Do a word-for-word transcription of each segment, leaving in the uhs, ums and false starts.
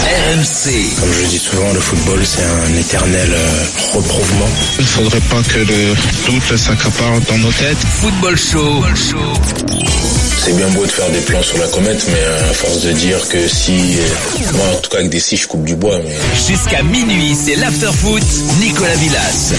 R M C. Comme je dis souvent, le football c'est un éternel euh, reprouvement. Il ne faudrait pas que le doute s'accapare dans nos têtes. Football show. Football show. C'est bien beau de faire des plans sur la comète, mais à force de dire que si... Euh, moi, en tout cas, avec des scies, je coupe du bois. Mais... Jusqu'à minuit, c'est l'after-foot. Nicolas Villas.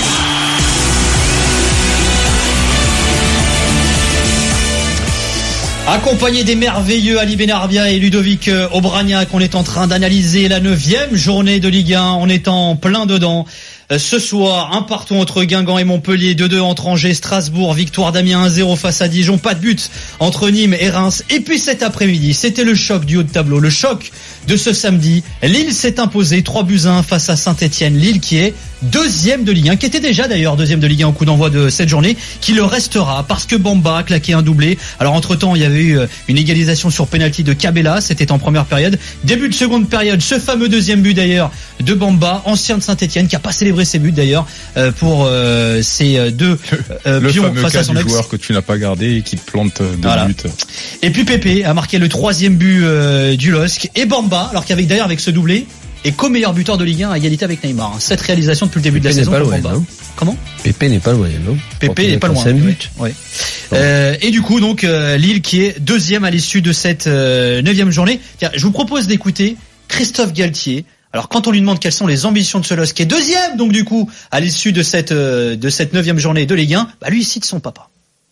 Accompagné des merveilleux Ali Benarbia et Ludovic Obraniak, on est en train d'analyser la neuvième journée de Ligue un. On est en plein dedans. Ce soir, un partout entre Guingamp et Montpellier, deux deux entre Angers, Strasbourg, victoire d'Amiens un zéro face à Dijon, pas de but entre Nîmes et Reims. Et puis cet après-midi, c'était le choc du haut de tableau, le choc de ce samedi. Lille s'est imposé trois buts à un face à Saint-Etienne. Lille qui est deuxième de Ligue un, qui était déjà d'ailleurs deuxième de Ligue un au coup d'envoi de cette journée, qui le restera parce que Bamba a claqué un doublé. Alors entre-temps, il y avait eu une égalisation sur pénalty de Cabella, c'était en première période. Début de seconde période, ce fameux deuxième but d'ailleurs de Bamba, ancien de Saint-Etienne, qui a pas célébré ses buts d'ailleurs euh, pour euh, ces deux euh, le pions fameux face cas à son du ex. joueur que tu n'as pas gardé et qui te plante deux Voilà. buts. Et puis Pépé a marqué le troisième but euh, du L O S C et Bamba, alors qu'avec d'ailleurs avec ce doublé, est co-meilleur buteur de Ligue un à égalité avec Neymar. Cette réalisation depuis le début Pépé de la saison pas pour loin, Bamba. non Comment ? Pépé n'est pas loin, non Pépé n'est pas loin. cinq buts. Ouais. Euh, et du coup, donc euh, Lille qui est deuxième à l'issue de cette euh, neuvième journée. Tiens, je vous propose d'écouter Christophe Galtier. Alors, quand on lui demande quelles sont les ambitions de ce L O S C, qui est deuxième, donc du coup, à l'issue de cette euh, de cette neuvième journée de Ligue un, bah lui il cite son papa.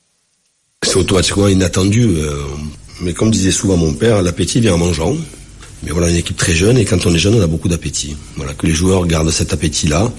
C'est automatiquement inattendu, euh, mais comme disait souvent mon père, l'appétit vient en mangeant. Mais voilà, une équipe très jeune, et quand on est jeune, on a beaucoup d'appétit. Voilà, que les joueurs gardent cet appétit-là,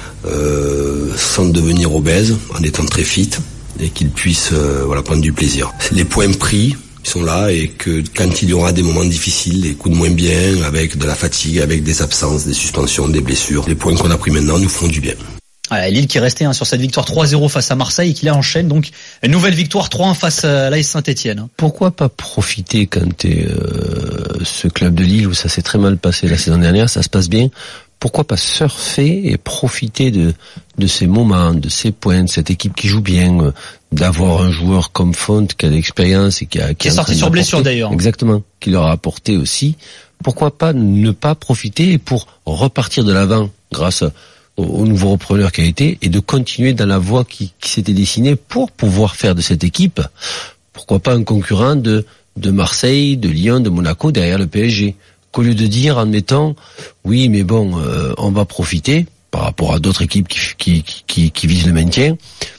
euh, sans devenir obèses, en étant très fit, et qu'ils puissent euh, voilà, prendre du plaisir. Les points pris, ils sont là, et que quand il y aura des moments difficiles, des coups de moins bien, avec de la fatigue, avec des absences, des suspensions, des blessures, les points qu'on a pris maintenant nous feront du bien. Voilà, Lille qui est resté hein, sur cette victoire trois zéro face à Marseille et qui là enchaîne donc une nouvelle victoire trois un face à l'A S Saint-Etienne. Pourquoi pas profiter quand t'es euh, ce club de Lille où ça s'est très mal passé la saison dernière, ça se passe bien, pourquoi pas surfer et profiter de de ces moments, de ces points, de cette équipe qui joue bien, euh, d'avoir un joueur comme Font qui a l'expérience et qui a qui, qui est sorti sur blessure d'ailleurs. Exactement, qui leur a apporté aussi. Pourquoi pas ne pas profiter pour repartir de l'avant grâce à au nouveau repreneur qui a été, et de continuer dans la voie qui, qui s'était dessinée pour pouvoir faire de cette équipe, pourquoi pas un concurrent de, de Marseille, de Lyon, de Monaco derrière le P S G. Qu'au lieu de dire en mettant, oui mais bon, euh, on va profiter, par rapport à d'autres équipes qui, qui, qui, qui visent le maintien,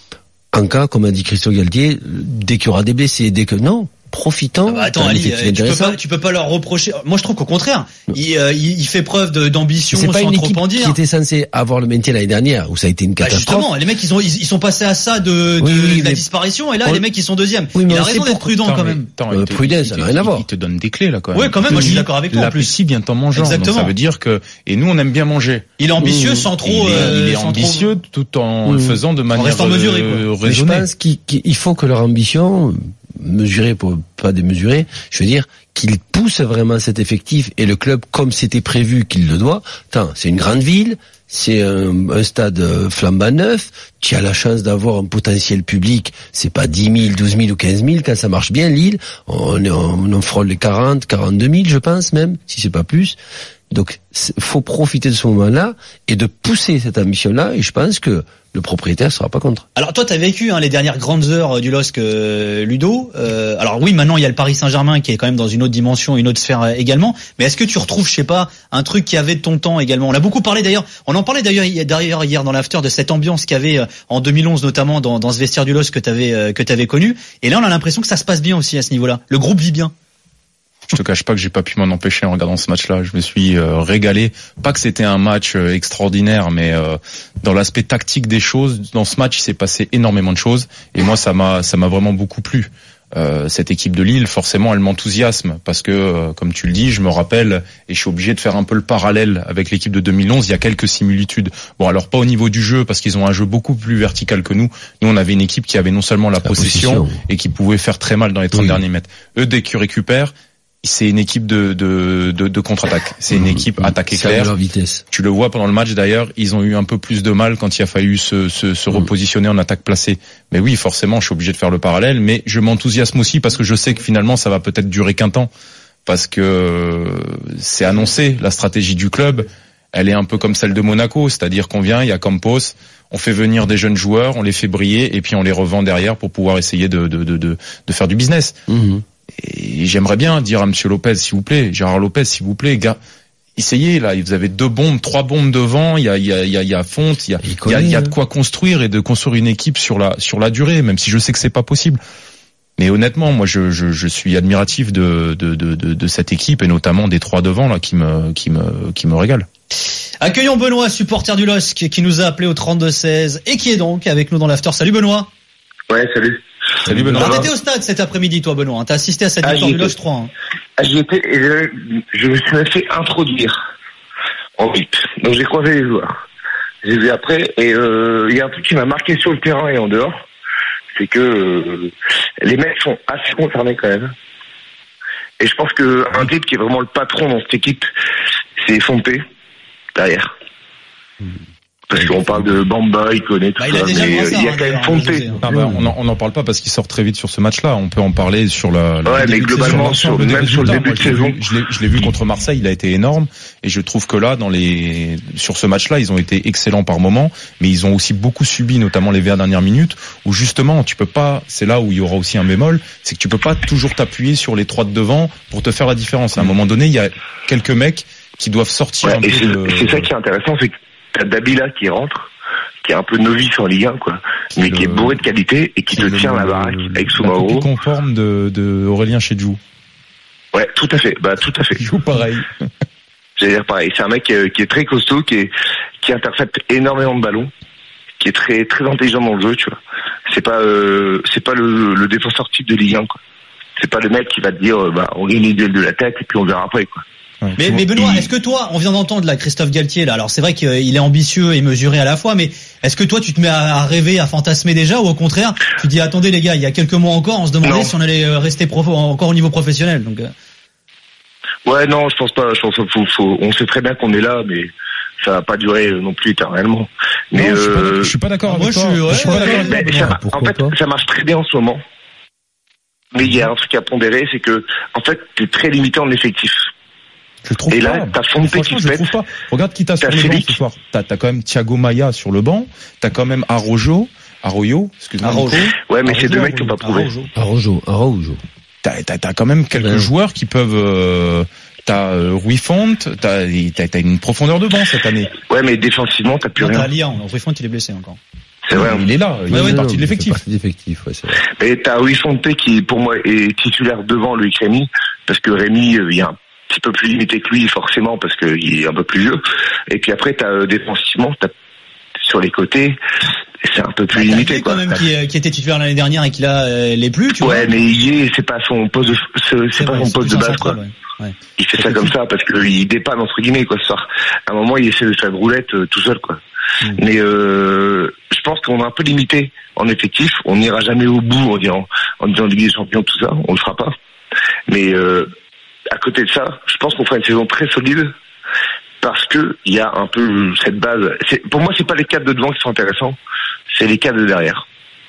en cas, comme a dit Christophe Galtier, dès qu'il y aura des blessés, dès que, non, profitant. Ah bah attends Ali, tu peux pas, tu peux pas leur reprocher. Moi je trouve qu'au contraire, il, euh, il, il fait preuve de, d'ambition c'est pas sans une trop équipe en dire. Qui était censée avoir le maintien l'année dernière où ça a été une catastrophe. Bah justement, les mecs ils ont ils, ils sont passés à ça de, de, oui, oui, de la mais... disparition et là on... les mecs ils sont deuxième. Oui, il a raison d'être prudent attends, quand même. Attends, euh, te, prudent, ça n'a rien à voir. Il te donne des clés là quand même. Ouais quand même, moi je suis d'accord avec toi en plus. L'appétit vient en mangeant. Exactement. Donc, ça veut dire que et nous on aime bien manger. Il est ambitieux mmh. sans trop. Il est, euh, il est ambitieux trop... tout en mmh. le faisant de manière restant mesuré, euh, raisonnée. Je pense qu'il, qu'il faut que leur ambition mesurée pour pas démesurée, je veux dire qu'ils poussent vraiment cet effectif et le club comme c'était prévu qu'il le doit. Attends, c'est une grande ville, c'est un, un stade flambant neuf, tu as la chance d'avoir un potentiel public, c'est pas dix mille, douze mille ou quinze mille quand ça marche bien Lille, on, on, on frôle les quarante, quarante-deux mille je pense même, si c'est pas plus. Donc, faut profiter de ce moment-là et de pousser cette ambition-là. Et je pense que le propriétaire sera pas contre. Alors toi, t'as vécu hein, les dernières grandes heures du L O S C euh, Ludo. Euh, alors oui, maintenant il y a le Paris Saint-Germain qui est quand même dans une autre dimension, une autre sphère euh, également. Mais est-ce que tu retrouves, je sais pas, un truc qui avait de ton temps également ? On a beaucoup parlé d'ailleurs. On en parlait d'ailleurs, d'ailleurs hier dans l'after de cette ambiance qu'il y avait euh, en deux mille onze notamment dans, dans ce vestiaire du L O S C que t'avais euh, que t'avais connu. Et là, on a l'impression que ça se passe bien aussi à ce niveau-là. Le groupe vit bien. Je te cache pas que j'ai pas pu m'en empêcher en regardant ce match-là. Je me suis euh, régalé. Pas que c'était un match euh, extraordinaire, mais euh, dans l'aspect tactique des choses, dans ce match, il s'est passé énormément de choses. Et moi, ça m'a, ça m'a vraiment beaucoup plu. Euh, cette équipe de Lille, forcément, elle m'enthousiasme parce que, euh, comme tu le dis, je me rappelle et je suis obligé de faire un peu le parallèle avec l'équipe de deux mille onze. Il y a quelques similitudes. Bon, alors pas au niveau du jeu parce qu'ils ont un jeu beaucoup plus vertical que nous. Nous, on avait une équipe qui avait non seulement la, la possession, possession et qui pouvait faire très mal dans les trente oui. derniers mètres. Eux, dès qu'ils récupèrent, c'est une équipe de de de, de contre-attaque. C'est une équipe attaque éclair. Leur vitesse. Tu le vois pendant le match d'ailleurs, ils ont eu un peu plus de mal quand il a fallu se se, se repositionner en attaque placée. Mais oui, forcément, je suis obligé de faire le parallèle, mais je m'enthousiasme aussi parce que je sais que finalement ça va peut-être durer qu'un temps. parce que c'est annoncé, la stratégie du club, elle est un peu comme celle de Monaco, c'est-à-dire qu'on vient, il y a Campos, on fait venir des jeunes joueurs, on les fait briller et puis on les revend derrière pour pouvoir essayer de de de de, de faire du business. Mmh. Et j'aimerais bien dire à Monsieur Lopez, s'il vous plaît, Gérard Lopez, s'il vous plaît, gars, essayez là, vous avez deux bombes, trois bombes devant, il y a il y a il y a, il y a Fonte, il y a il, il y a il y a de quoi construire et de construire une équipe sur la sur la durée, même si je sais que c'est pas possible. Mais honnêtement, moi je je je suis admiratif de de de de, de cette équipe et notamment des trois devant là qui me qui me qui me régalent. Accueillons Benoît, supporter du L O S C, qui nous a appelé au trente-deux seize et qui est donc avec nous dans l'after. Salut Benoît. Ouais, salut. Salut Benoît. Alors, t'étais au stade cet après-midi, toi, Benoît. T'as assisté à cette ah, victoire du L O S C trois. Hein. Ah, j'y étais, et je, je me suis fait introduire en V I P. Donc j'ai croisé les joueurs. J'ai vu après, et il euh, y a un truc qui m'a marqué sur le terrain et en dehors, c'est que euh, les mecs sont assez concernés quand même. Et je pense que un type qui est vraiment le patron dans cette équipe, c'est Fonte derrière. Hmm. Parce qu'on parle de Bamba, il connaît tout bah, ça, il mais il y a quand même Fonte. Ah bah, on n'en parle pas parce qu'il sort très vite sur ce match-là. On peut en parler sur la. la ouais, mais globalement, sur, le même sur le début moi, de saison. Je l'ai, je l'ai vu contre Marseille, il a été énorme. Et je trouve que là, dans les, sur ce match-là, ils ont été excellents par moments, mais ils ont aussi beaucoup subi, notamment les vingt dernières minutes, où justement, tu peux pas. C'est là où il y aura aussi un bémol, c'est que tu peux pas toujours t'appuyer sur les trois de devant pour te faire la différence. À un moment donné, il y a quelques mecs qui doivent sortir. Ouais, un et peu c'est, de... c'est ça qui est intéressant, c'est que t'as Dabila qui rentre, qui est un peu novice en Ligue un, quoi, qui mais le... qui est bourré de qualité et qui te tient la baraque avec Soumaoro. La copie conforme de, de Aurélien Chedjou. Ouais, tout à fait. Bah, tout à fait. Il joue pareil. J'allais dire pareil. C'est un mec euh, qui est très costaud, qui est, qui intercepte énormément de ballons, qui est très, très intelligent dans le jeu, tu vois. C'est pas, euh, c'est pas le, le défenseur type de Ligue un, quoi. C'est pas le mec qui va te dire, euh, bah, on gagne les duels de la tête et puis on verra après, quoi. Ouais, mais, mais Benoît, est-ce que toi, on vient d'entendre là Christophe Galtier là, alors c'est vrai qu'il est ambitieux et mesuré à la fois, mais est-ce que toi tu te mets à rêver, à fantasmer déjà, ou au contraire tu dis attendez les gars, il y a quelques mois encore on se demandait non. si on allait rester prof- encore au niveau professionnel, donc. Ouais, non, je pense pas. Je pense qu'il faut, faut, on sait très bien qu'on est là, mais ça va pas durer non plus éternellement. Mais non, euh, je suis pas d'accord avec toi. Je suis pas d'accord avec toi. En fait, ça marche très bien en ce moment. Mais il y a un truc à pondérer, c'est que en fait, t'es très limité en effectif. Je trouve et pas. là, t'as Fonte qui se pète. Regarde qui t'a sur le banc ce soir. T'as, t'as quand même Thiago Maia sur le banc. T'as quand même Arrojo. Arroyo, excuse-moi. Arrojo. Ouais, mais Arrojo, c'est deux mecs qui n'ont pas prouvé. Arrojo. Arrojo. T'as, t'as, t'as quand même quelques ouais. joueurs qui peuvent, euh, t'as euh, Rui Fonte, t'as, t'as, t'as une profondeur de banc cette année. Ouais, mais défensivement, t'as plus non, rien. T'as Lian. Rui Fonte, il est blessé encore. C'est vrai. Il est là. Il ouais, ouais, fait partie non, de l'effectif. Partie de l'effectif, ouais, c'est vrai. Et t'as Rui Fonte qui, pour moi, est titulaire devant Loïc Rémy, parce que Rémy, il y a un petit peu plus limité que lui, forcément, parce qu'il est un peu plus vieux. Et puis après, t'as euh, défensivement, t'as sur les côtés, c'est un peu plus bah, limité, quoi. Quand même qui, qui était titulaire l'année dernière et qui là euh, l'est plus, tu ouais, vois. Ouais, mais il est, c'est pas son poste de, c'est, c'est, c'est pas vrai, son poste de base, quoi. Ouais. Ouais. Il fait ça comme ça parce que il dépanne entre guillemets, quoi, ce soir. À un moment, il essaie de faire de roulette euh, tout seul, quoi. Mmh. Mais euh, je pense qu'on est un peu limité en effectif. On n'ira jamais au bout en disant, en disant Ligue des Champions, tout ça. On le fera pas. Mais euh, à côté de ça, je pense qu'on fera une saison très solide parce que il y a un peu cette base. C'est, pour moi, c'est pas les quatre de devant qui sont intéressants, c'est les quatre de derrière.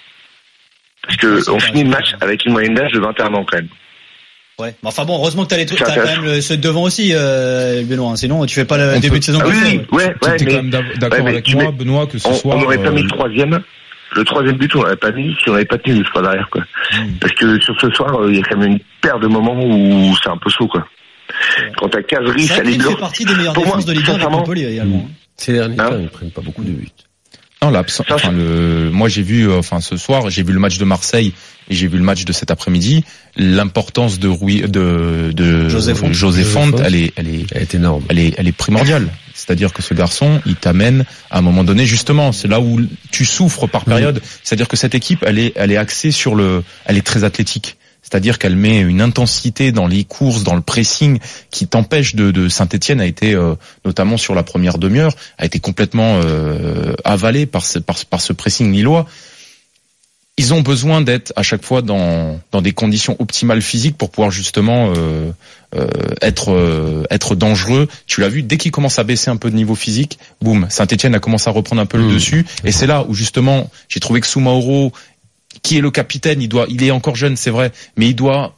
Parce que on finit le match avec une moyenne d'âge de vingt et un ans quand même. Ouais. Mais enfin bon, heureusement que t'as les trucs, t'as quand même le, ceux de devant aussi, euh, Benoît. Sinon, tu fais pas le on début peut... de saison. Ah oui, oui, ouais, ouais. Tu es mais... quand même d'accord ouais, avec moi, mets... Benoît, que ce on, soir. On n'aurait euh... pas mis le troisième. Le troisième but, on l'aurait pas mis si on n'avait pas tenu jusqu'à derrière, quoi. Mm. Parce que sur ce soir, il y a quand même une paire de moments où c'est un peu chaud, quoi. Ouais. Quand t'as Cazerie, ça les bloque. C'est partie des meilleures défenses de Ligue un avec Montpellier également. Ces derniers temps, ils prennent pas beaucoup de buts. Non, l'absence. Enfin, le. Moi, j'ai vu. Enfin, ce soir, j'ai vu le match de Marseille et j'ai vu le match de cet après-midi. L'importance de Rui, de de José Fonte, José Fonte, elle est, elle est, elle est énorme. Elle est, elle est primordiale. C'est-à-dire que ce garçon, il t'amène à un moment donné, justement, c'est là où tu souffres par période. Mmh. C'est-à-dire que cette équipe, elle est, elle est axée sur le, elle est très athlétique. C'est-à-dire qu'elle met une intensité dans les courses, dans le pressing, qui t'empêche de, de Saint-Etienne a été, euh, notamment sur la première demi-heure, a été complètement euh, avalé par ce, par, par ce pressing lillois. Ils ont besoin d'être à chaque fois dans, dans des conditions optimales physiques pour pouvoir justement euh, euh, être, euh, être dangereux. Tu l'as vu, dès qu'il commence à baisser un peu de niveau physique, boum, Saint-Etienne a commencé à reprendre un peu mmh. le dessus. Et c'est là où justement, j'ai trouvé que Soumaoro, qui est le capitaine, il doit, il est encore jeune, c'est vrai, mais il doit,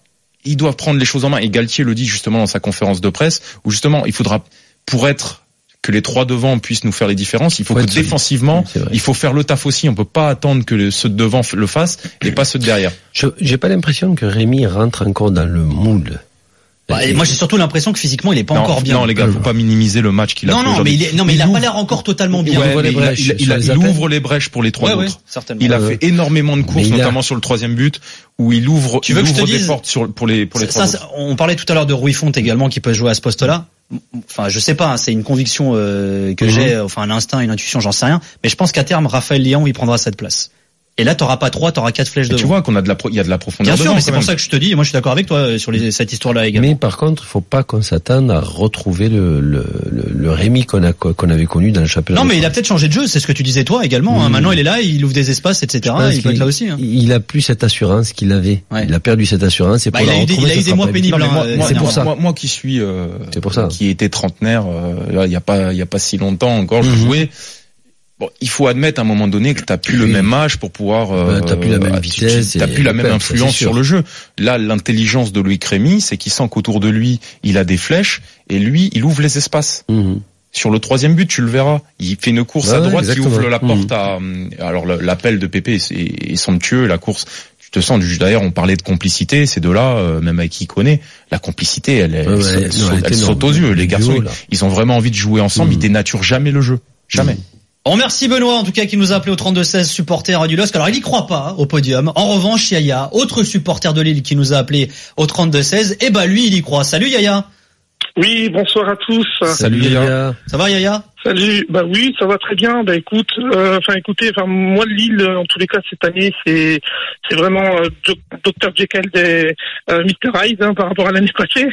ils doivent prendre les choses en main. Et Galtier le dit justement dans sa conférence de presse, où justement, il faudra, pour être que les trois devant puissent nous faire les différences, il faut ouais, que défensivement, il faut faire le taf aussi. On peut pas attendre que ceux de devant le fassent et pas ceux de derrière. Je, j'ai pas l'impression que Rémi rentre encore dans le moule. Bah, et moi j'ai surtout l'impression que physiquement il est pas non, encore bien. Non les gars, faut pas minimiser le match qu'il a non, fait non, aujourd'hui. Mais il est, non mais il, il a ouvre, pas l'air encore totalement bien. Ouais, il, brèches, il, il, il, il ouvre les brèches pour les trois ouais, autres. Ouais, il a fait énormément de courses, notamment a... sur le troisième but, où il ouvre, tu il veux ouvre que je te des dise, portes sur, pour les pour les ça, trois ça, autres. On parlait tout à l'heure de Rui Fonte également qui peut jouer à ce poste-là. Enfin, je sais pas, hein, c'est une conviction euh, que mm-hmm. j'ai, enfin un instinct, une intuition, j'en sais rien. Mais je pense qu'à terme, Raphaël Léon, il prendra cette place. Et là, t'auras pas trois, t'auras quatre flèches devant. Tu vois qu'on a de la, pro- il y a de la profondeur. Bien devant, sûr, mais c'est même. pour ça que je te dis. Moi, je suis d'accord avec toi sur les, cette histoire-là également. Mais par contre, il faut pas qu'on s'attende à retrouver le, le, le, le Rémi qu'on a, qu'on avait connu dans le championnat. Non, mais il a peut-être changé de jeu. C'est ce que tu disais toi également. Mmh. Hein. Maintenant, il est là, il ouvre des espaces, et cetera. Il peut être là aussi. Hein. Il a plus cette assurance qu'il avait. Ouais. Il a perdu cette assurance. Et bah, pour il, a eu des, il a eu des mois pénibles. Non, moi, euh, moi, c'est pour ça. Moi, moi qui suis, euh, c'est pour ça. Qui était trentenaire, euh, il y a pas, il y a pas si longtemps encore, je mmh. jouais. Bon, il faut admettre à un moment donné que t'as plus oui. le même âge pour pouvoir. Euh, bah, t'as plus la même vitesse. T'as plus la même influence sur le jeu. Là, l'intelligence de Loïc Rémy, c'est qu'il sent qu'autour de lui, il a des flèches et lui, il ouvre les espaces. Mmh. Sur le troisième but, tu le verras. Il fait une course ouais, à droite qui ouvre la porte mmh. à. Alors l'appel de Pépé est, est somptueux. La course. Tu te sens. D'ailleurs, on parlait de complicité. Ces deux-là, euh, même avec qui connaît, la complicité, elle, elle, ouais, elle, elle, saute, elle saute aux yeux. Les garçons, duo, ils ont vraiment envie de jouer ensemble. Mmh. Ils dénaturent jamais le jeu. Jamais. Mmh. On remercie Benoît, en tout cas, qui nous a appelé au trente-deux seize, supporter du L O S C. Alors, il y croit pas, au podium. En revanche, Yaya, autre supporter de Lille qui nous a appelé au trente-deux seize, et bah, lui, il y croit. Salut, Yaya. Oui, bonsoir à tous. Salut, Yaya. Ça va, Yaya? Salut. Bah oui, ça va très bien. Bah écoute, euh, enfin écoutez, enfin moi Lille, en tous les cas cette année, c'est c'est vraiment euh, docteur Jekyll des euh, mister Hyde hein, par rapport à l'année passée.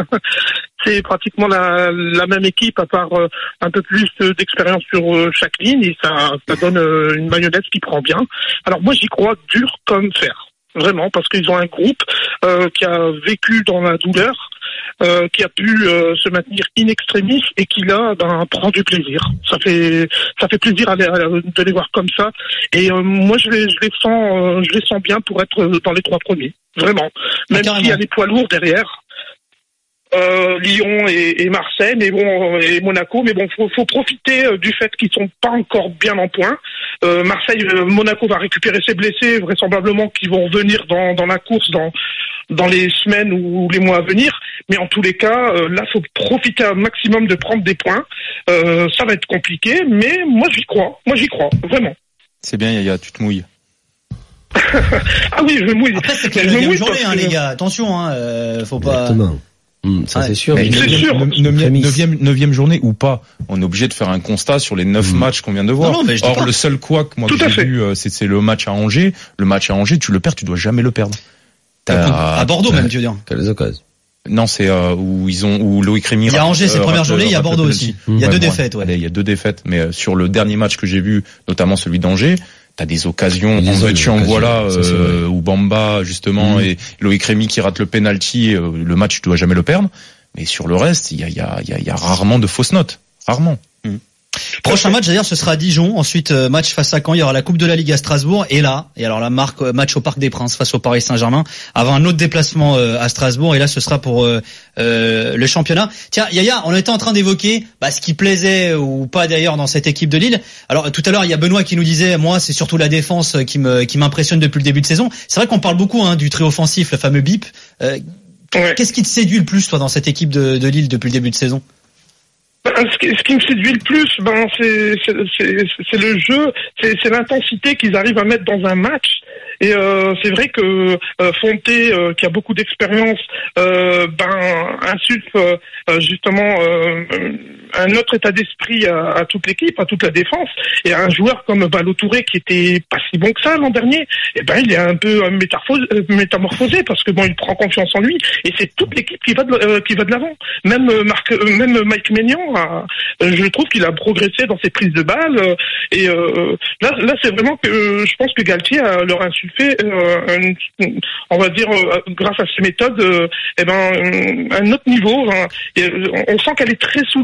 C'est pratiquement la la même équipe à part euh, un peu plus d'expérience sur euh, chaque ligne et ça ça donne euh, une mayonnaise qui prend bien. Alors moi j'y crois dur comme fer, vraiment, parce qu'ils ont un groupe euh, qui a vécu dans la douleur. Euh, qui a pu euh, se maintenir in extremis et qui là ben, prend du plaisir. Ça fait ça fait plaisir à les, à, de les voir comme ça. Et euh, moi je les je les sens euh, je les sens bien pour être dans les trois premiers. Vraiment. Même s'il y a des poids lourds derrière. Euh, Lyon et, et Marseille, mais bon, et Monaco, mais bon, faut, faut profiter euh, du fait qu'ils sont pas encore bien en point. Euh, Marseille, euh, Monaco va récupérer ses blessés, vraisemblablement qu'ils vont revenir dans, dans la course dans dans les semaines ou les mois à venir. Mais en tous les cas, euh, là, faut profiter un maximum de prendre des points. Euh, ça va être compliqué, mais moi j'y crois, moi j'y crois, vraiment. C'est bien, Yaya, tu te mouilles. Ah oui, je me mouille. Après, c'est que la neuvième journée, hein, les gars. Attention, hein, euh, faut pas. Exactement. Mmh, ça ouais. c'est sûr. Mais c'est sûr. Neuvième, neuvième journée ou pas, on est obligé de faire un constat sur les neuf mmh. matchs qu'on vient de voir. Non, non, mais Or le seul couac moi que j'ai vu, c'est, c'est le match à Angers. Le match à Angers, tu le perds, tu dois jamais le perdre. T'as... À Bordeaux même, tu veux dire. Quelles occasions. Non, c'est euh, où ils ont où Loïc Rémy. Il y a Angers, c'est euh, première journée. Il y a Bordeaux aussi. Mmh. Il y a ouais, deux ouais. défaites. Ouais. Allez, il y a deux défaites, mais euh, sur le dernier match que j'ai vu, notamment celui d'Angers. T'as des occasions, en veux-tu, en voilà, euh, où Bamba justement mmh. et Loïc Rémy qui rate le penalty, euh, le match tu dois jamais le perdre. Mais sur le reste, il y a, il y a, il y a, il y a rarement de fausses notes, rarement. Mmh. Prochain match d'ailleurs, ce sera à Dijon. Ensuite, euh, match face à Caen. Il y aura la Coupe de la Ligue à Strasbourg. Et là, et alors la marque euh, match au Parc des Princes face au Paris Saint-Germain. Avant un autre déplacement euh, à Strasbourg. Et là, ce sera pour euh, euh, le championnat. Tiens, Yaya, on était en train d'évoquer bah, ce qui plaisait ou pas d'ailleurs dans cette équipe de Lille. Alors tout à l'heure, il y a Benoît qui nous disait, moi, c'est surtout la défense qui me qui m'impressionne depuis le début de saison. C'est vrai qu'on parle beaucoup hein, du trio offensif, le fameux bip. Euh, ouais. Qu'est-ce qui te séduit le plus, toi, dans cette équipe de, de Lille depuis le début de saison? Ce qui, ce qui me séduit le plus, ben c'est c'est, c'est, c'est le jeu, c'est, c'est l'intensité qu'ils arrivent à mettre dans un match. Et euh, c'est vrai que euh, Fonté, euh, qui a beaucoup d'expérience, euh, ben insuffle euh, justement euh, un autre état d'esprit à, à toute l'équipe, à toute la défense. Et un joueur comme Ballo-Touré, qui était pas si bon que ça l'an dernier, et ben il est un peu métamorphosé parce que bon, il prend confiance en lui. Et c'est toute l'équipe qui va de, euh, qui va de l'avant. Même Marc, euh, même Mike Maignan, a, euh, je trouve qu'il a progressé dans ses prises de balles. Euh, et euh, là, là, c'est vraiment que euh, je pense que Galtier a, leur insufflé fait, euh, un, on va dire, euh, grâce à ces méthodes, euh, eh ben, un autre niveau. Hein, et, on sent qu'elle est très soudée,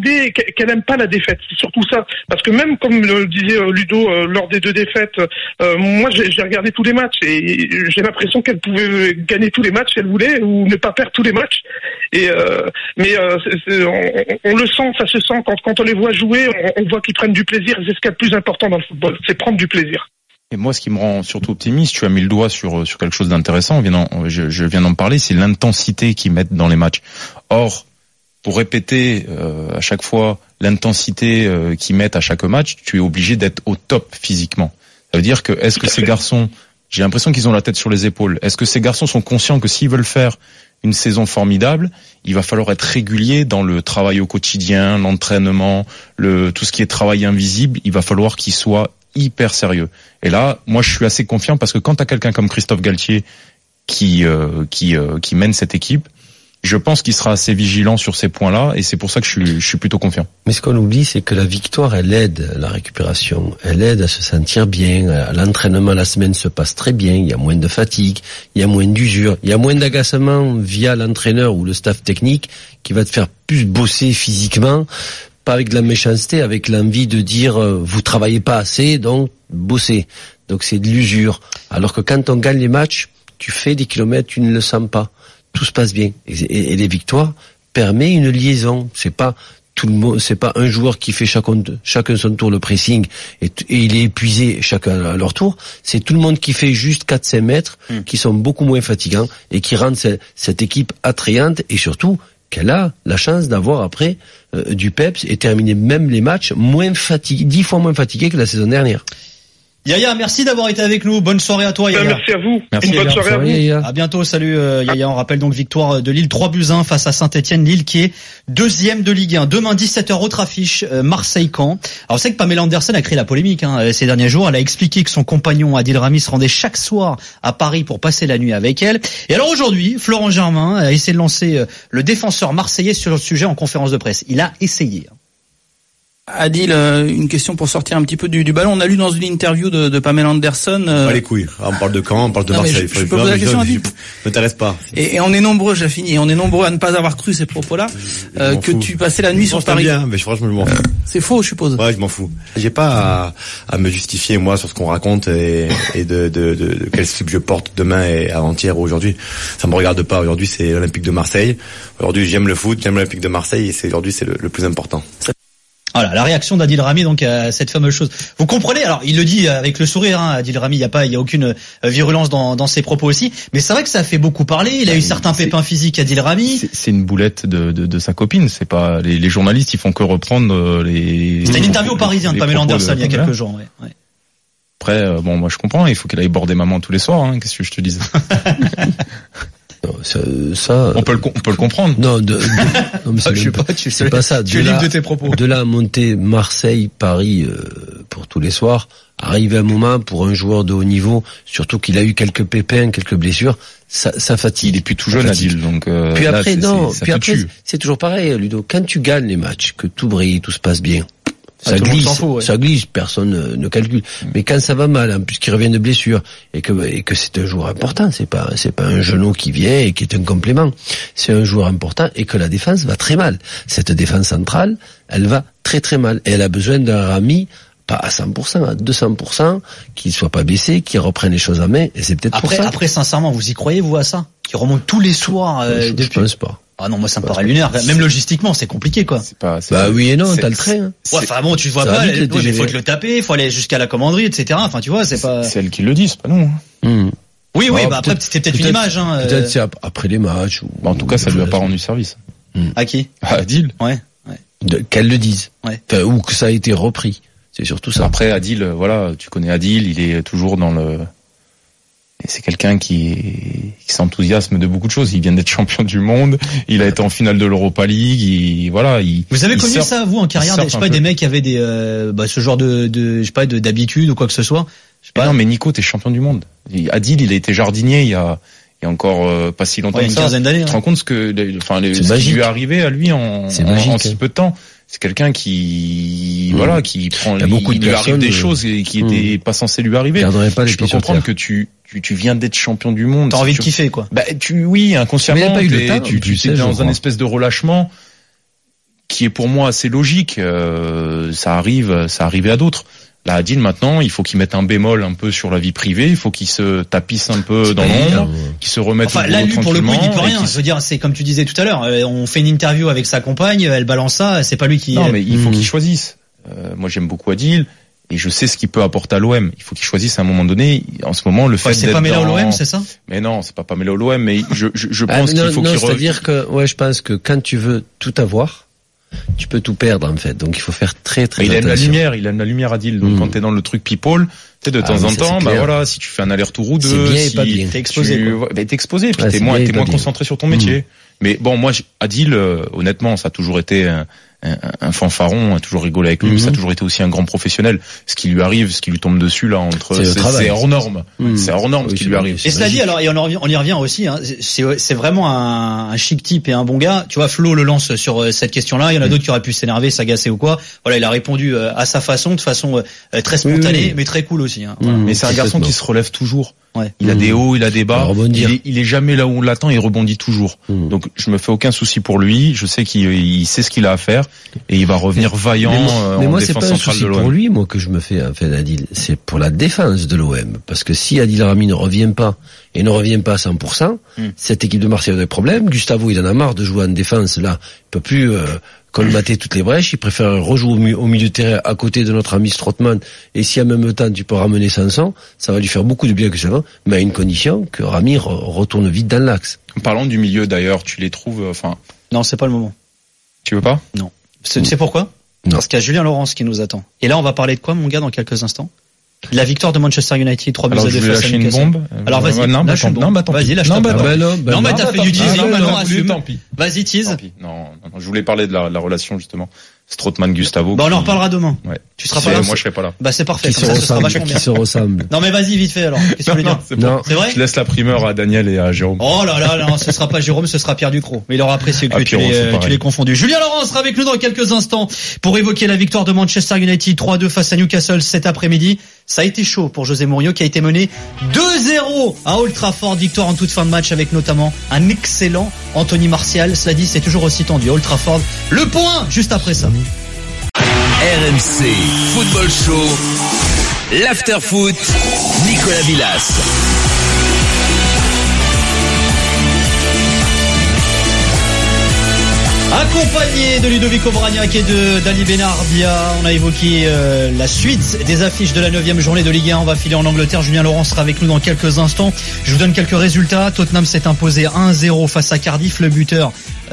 qu'elle aime pas la défaite. C'est surtout ça. Parce que même comme le disait Ludo euh, lors des deux défaites, euh, moi j'ai, j'ai regardé tous les matchs et j'ai l'impression qu'elle pouvait gagner tous les matchs si elle voulait ou ne pas perdre tous les matchs. Et euh, mais euh, c'est, c'est, on, on le sent, ça se sent quand quand on les voit jouer, on, on voit qu'ils prennent du plaisir. Et c'est ce qui est le plus important dans le football, c'est prendre du plaisir. Et moi, ce qui me rend surtout optimiste, tu as mis le doigt sur sur quelque chose d'intéressant. Je, je viens d'en parler, c'est l'intensité qu'ils mettent dans les matchs. Or, pour répéter euh, à chaque fois l'intensité euh, qu'ils mettent à chaque match, tu es obligé d'être au top physiquement. Ça veut dire que est-ce que ces garçons, j'ai l'impression qu'ils ont la tête sur les épaules. Est-ce que ces garçons sont conscients que s'ils veulent faire une saison formidable, il va falloir être régulier dans le travail au quotidien, l'entraînement, le tout ce qui est travail invisible. Il va falloir qu'ils soient hyper sérieux. Et là, moi, je suis assez confiant parce que quand t'as quelqu'un comme Christophe Galtier qui euh, qui euh, qui mène cette équipe, je pense qu'il sera assez vigilant sur ces points-là et c'est pour ça que je suis je suis plutôt confiant. Mais ce qu'on oublie, c'est que la victoire, elle aide la récupération, elle aide à se sentir bien. L'entraînement la semaine se passe très bien. Il y a moins de fatigue, il y a moins d'usure, il y a moins d'agacement via l'entraîneur ou le staff technique qui va te faire plus bosser physiquement. Pas avec de la méchanceté, avec l'envie de dire euh, vous travaillez pas assez, donc bossez. Donc c'est de l'usure. Alors que quand on gagne les matchs, tu fais des kilomètres, tu ne le sens pas. Tout se passe bien. Et, et, et les victoires permettent une liaison. C'est pas tout le monde, c'est pas un joueur qui fait chacun, chacun son tour le pressing et, et il est épuisé chacun à leur tour. C'est tout le monde qui fait juste quatre cinq mètres, mmh. qui sont beaucoup moins fatigants et qui rendent cette, cette équipe attrayante et surtout qu'elle a la chance d'avoir après euh, du peps et terminer même les matchs moins fatigués, dix fois moins fatigués que la saison dernière. Yaya, merci d'avoir été avec nous. Bonne soirée à toi, Yaya. Merci à vous. Merci, Une bonne soirée à vous. Yaya. À bientôt. Salut, euh, Yaya. On rappelle donc victoire de Lille trois buts à un face à Saint-Etienne. Lille qui est deuxième de Ligue un. Demain, dix-sept heures, autre affiche, euh, Marseille-Caen. Alors, c'est que Pamela Anderson a créé la polémique hein, ces derniers jours. Elle a expliqué que son compagnon Adil Rami se rendait chaque soir à Paris pour passer la nuit avec elle. Et alors aujourd'hui, Florent Germain a essayé de lancer euh, le défenseur marseillais sur le sujet en conférence de presse. Il a essayé. Adil, euh, une question pour sortir un petit peu du, du ballon. On a lu dans une interview de, de Pamela Anderson. Euh... Pas les couilles. On parle de Caen, on parle de non, Marseille. Je, je peux poser la question, Adil. M'intéresse pas. Et, et on est nombreux, j'ai fini. Et on est nombreux à ne pas avoir cru ces propos-là, euh, que fous. Tu passais la nuit sur Paris. Bien, mais franchement, je m'en fous. C'est faux, je suppose. Ouais, je m'en fous. J'ai pas à, à me justifier moi sur ce qu'on raconte et, et de, de, de, de quel slip je porte demain et avant-hier ou aujourd'hui. Ça me regarde pas. Aujourd'hui, c'est l'Olympique de Marseille. Aujourd'hui, j'aime le foot, j'aime l'Olympique de Marseille et c'est aujourd'hui, c'est le, le plus important. Ça... Voilà, la réaction d'Adil Rami donc à cette fameuse chose. Vous comprenez, alors il le dit avec le sourire, hein, Adil Rami, il y a pas, il y a aucune virulence dans, dans ses propos aussi, mais c'est vrai que ça a fait beaucoup parler. Il a eu certains pépins physiques, Adil Rami. C'est, c'est une boulette de, de, de sa copine. C'est pas les, les journalistes, ils font que reprendre les. C'était une interview au Parisien de Pamela Anderson de, il y a quelques jours. Ouais, ouais. Après, euh, bon, moi je comprends. Il faut qu'elle aille border maman tous les soirs. Hein, qu'est-ce que je te disais? Non, ça, ça, on peut le, on peut le comprendre. Non, de, de, non mais c'est, ah, je sais pas, tu c'est pas ça. Tu es libre de tes propos. De là à monter Marseille, Paris euh, pour tous les soirs, arriver un moment pour un joueur de haut niveau, surtout qu'il a eu quelques pépins, quelques blessures, ça, ça fatigue. Il est plus tout jeune, Adil, donc. Euh, puis là, après, c'est, non. c'est, puis après, tue. C'est toujours pareil, Ludo. Quand tu gagnes les matchs, que tout brille, tout se passe bien. Ça ah, glisse, fout, ouais. ça glisse, personne ne, ne calcule. Mmh. Mais quand ça va mal, hein, puisqu'il revient de blessure et que et que c'est un joueur important, c'est pas c'est pas un genou qui vient et qui est un complément. C'est un joueur important et que la défense va très mal. Cette défense centrale, elle va très très mal et elle a besoin d'un Rami pas à cent pour cent, à deux cents pour cent, qu'il soit pas baissé, qu'il reprenne les choses en main et c'est peut-être après, pour ça. Après, sincèrement, vous y croyez vous à ça, qui remonte tous les soirs euh, je, depuis. Je pense pas. Ah non, moi ça me paraît lunaire. Même logistiquement, c'est compliqué quoi. C'est pas. C'est bah pas, oui et non, c'est, t'as le train. Hein. Ouais, enfin bon, tu vois pas. Il ouais, faut te le taper, il faut aller jusqu'à la commanderie, et cetera. Enfin, tu vois, c'est pas. C'est elle qui le dit, c'est pas nous. Hein. Mmh. Oui, oui. Oh, bah après, c'était peut-être, peut-être une image. Hein, peut-être c'est après les matchs. Ou, bah, en tout cas, ça lui a pas rendu service. Mmh. À qui? À Adil. Ouais. ouais. De, qu'elle le dise. Ouais. Enfin, ou que ça a été repris. C'est surtout ça. Après, Adil, voilà, tu connais Adil, il est toujours dans le. Et c'est quelqu'un qui, qui s'enthousiasme de beaucoup de choses. Il vient d'être champion du monde. Il a été en finale de l'Europa League. Il, voilà, il, vous avez il connu surfe, ça, vous, en carrière, je sais pas, des mecs qui avaient des, euh, bah, ce genre de, de, je sais pas, de, d'habitude ou quoi que ce soit. Je sais pas. Non, mais Nico, t'es champion du monde. Adil, il a été jardinier il y a, il y a encore euh, pas si longtemps ouais, que une ça. quinzaine d'années. Tu te rends compte ce que, enfin, le, ce magique. qui lui est arrivé à lui en, en, magique, en si peu de temps. C'est quelqu'un qui, mmh. voilà, qui prend, il, beaucoup de il lui arrive des euh... choses qui mmh. étaient pas censées lui arriver. Pas je peux comprendre que tu, tu, tu viens d'être champion du monde. T'as envie tu, de kiffer, quoi. Bah, tu, oui, inconsciemment, pas eu le temps, tu, tu, tu es dans un espèce de relâchement qui est pour moi assez logique. Euh, ça arrive, ça arrivait à d'autres. Là, Adil, maintenant, il faut qu'il mette un bémol un peu sur la vie privée, il faut qu'il se tapisse un peu dans l'ombre, qu'il se remette enfin, au boulot là, lui, pour le coup, il n'y peut rien. qu'il... Je veux dire, c'est comme tu disais tout à l'heure, on fait une interview avec sa compagne, elle balance ça, c'est pas lui qui... Non, mais il faut mmh. qu'il choisisse. Euh, moi, j'aime beaucoup Adil, et je sais ce qu'il peut apporter à l'O M. Il faut qu'il choisisse à un moment donné. En ce moment, le fait ouais, c'est d'être pas Pamela dans... au l'O M, c'est ça? Mais non, c'est pas Pamela au l'O M, mais je, je, je pense ah, non, qu'il faut non, qu'il... C'est-à-dire que, ouais, je pense que quand tu veux tout avoir, tu peux tout perdre en fait, donc il faut faire très très mais il attention. aime la lumière, il aime la lumière Adil. Donc mmh. quand t'es dans le truc people, tu sais de temps ah, en ça, temps, bah voilà, si tu fais un aller-retour ou deux, c'est bien si et pas bien. T'es exposé, tu... quoi. Bah, t'es exposé, puis ouais, t'es moins, t'es moins bien. concentré sur ton métier. Mmh. Mais bon, moi, Adil, euh, honnêtement, ça a toujours été un, un, un fanfaron, on a toujours rigolé avec lui, mmh. mais ça a toujours été aussi un grand professionnel. Ce qui lui arrive, ce qui lui tombe dessus là, entre, c'est, c'est, c'est hors norme, mmh. c'est hors norme oui, ce qui lui arrive. Et cela dit, alors, et on, en, on y revient aussi, hein, c'est, c'est vraiment un, un chic type et un bon gars. Tu vois, Flo le lance sur cette question-là. Il y en a mmh. d'autres qui auraient pu s'énerver, s'agacer ou quoi. Voilà, il a répondu à sa façon, de façon très spontanée, oui, oui. mais très cool aussi. Hein. Voilà. Mmh. Mais c'est un garçon qui se relève toujours. Ouais. Il a mmh. des hauts, il a des bas. Il est, il est jamais là où on l'attend, il rebondit toujours. Mmh. Donc je me fais aucun souci pour lui. Je sais qu'il il sait ce qu'il a à faire et il va revenir mais, vaillant mais moi, euh, mais en moi, défense centrale de l'O M. C'est pas un souci pour lui, moi que je me fais en fait Adil, c'est pour la défense de l'O M. Parce que si Adil Rami ne revient pas et ne revient pas à cent pour cent, mmh. cette équipe de Marseille a des problèmes. Gustavo, il en a marre de jouer en défense. Là, il peut plus euh, colmater toutes les brèches. Il préfère rejouer au milieu de terrain à côté de notre ami Strootman. Et si en même temps tu peux ramener Sanson, ça va lui faire beaucoup de bien que ça va, mais à une condition que Rami re- retourne vite dans l'axe. Parlons du milieu d'ailleurs, tu les trouves, enfin. Non, c'est pas le moment. Tu veux pas? Non. C'est, tu sais pourquoi? Non. Parce qu'il y a Julien Laurens qui nous attend. Et là, on va parler de quoi, mon gars, dans quelques instants? La victoire de Manchester United, trois buts à deux face à Newcastle. Une bombe. Alors vas-y, euh, non, lâche bah, une bombe. Non, bah, tant vas-y, lâche non, ta bah, bombe. non, bah, non, mais t'as fait du teasing, ah, maintenant, bah, assume. Tant pis. Vas-y, tease. Tant pis. Non, non, je voulais parler de la, la relation, justement. Strootman Gustavo. Bah, on en reparlera demain. Ouais. Tu seras pas là? Moi, je serai pas là. Bah, c'est parfait. Qui se ressemble, qui se ressemble. Non, mais vas-y, vite fait, alors. Qu'est-ce que tu veux dire? C'est, non. c'est vrai? Je laisse la primeur à Daniel et à Jérôme. Oh là là, non, ce sera pas Jérôme, ce sera Pierre Ducrot. Mais il aura apprécié que ah, tu, l'aies, tu l'aies confondu. Julien Laurent sera avec nous dans quelques instants pour évoquer la victoire de Manchester United trois à deux face à Newcastle cet après-midi. Ça a été chaud pour José Mourinho qui a été mené deux zéro à Old Trafford, victoire en toute fin de match avec notamment un excellent Anthony Martial. Cela dit, c'est toujours aussi tendu. Old Trafford, le point juste après ça. R M C Football Show, l'After Foot, Nicolas Villas. Accompagné de Ludovic Obraniak et de Dali Benarbia, on a évoqué euh, la suite des affiches de la neuvième journée de Ligue un. On va filer en Angleterre. Julien Laurent sera avec nous dans quelques instants. Je vous donne quelques résultats. Tottenham s'est imposé un zéro face à Cardiff. Le buteur,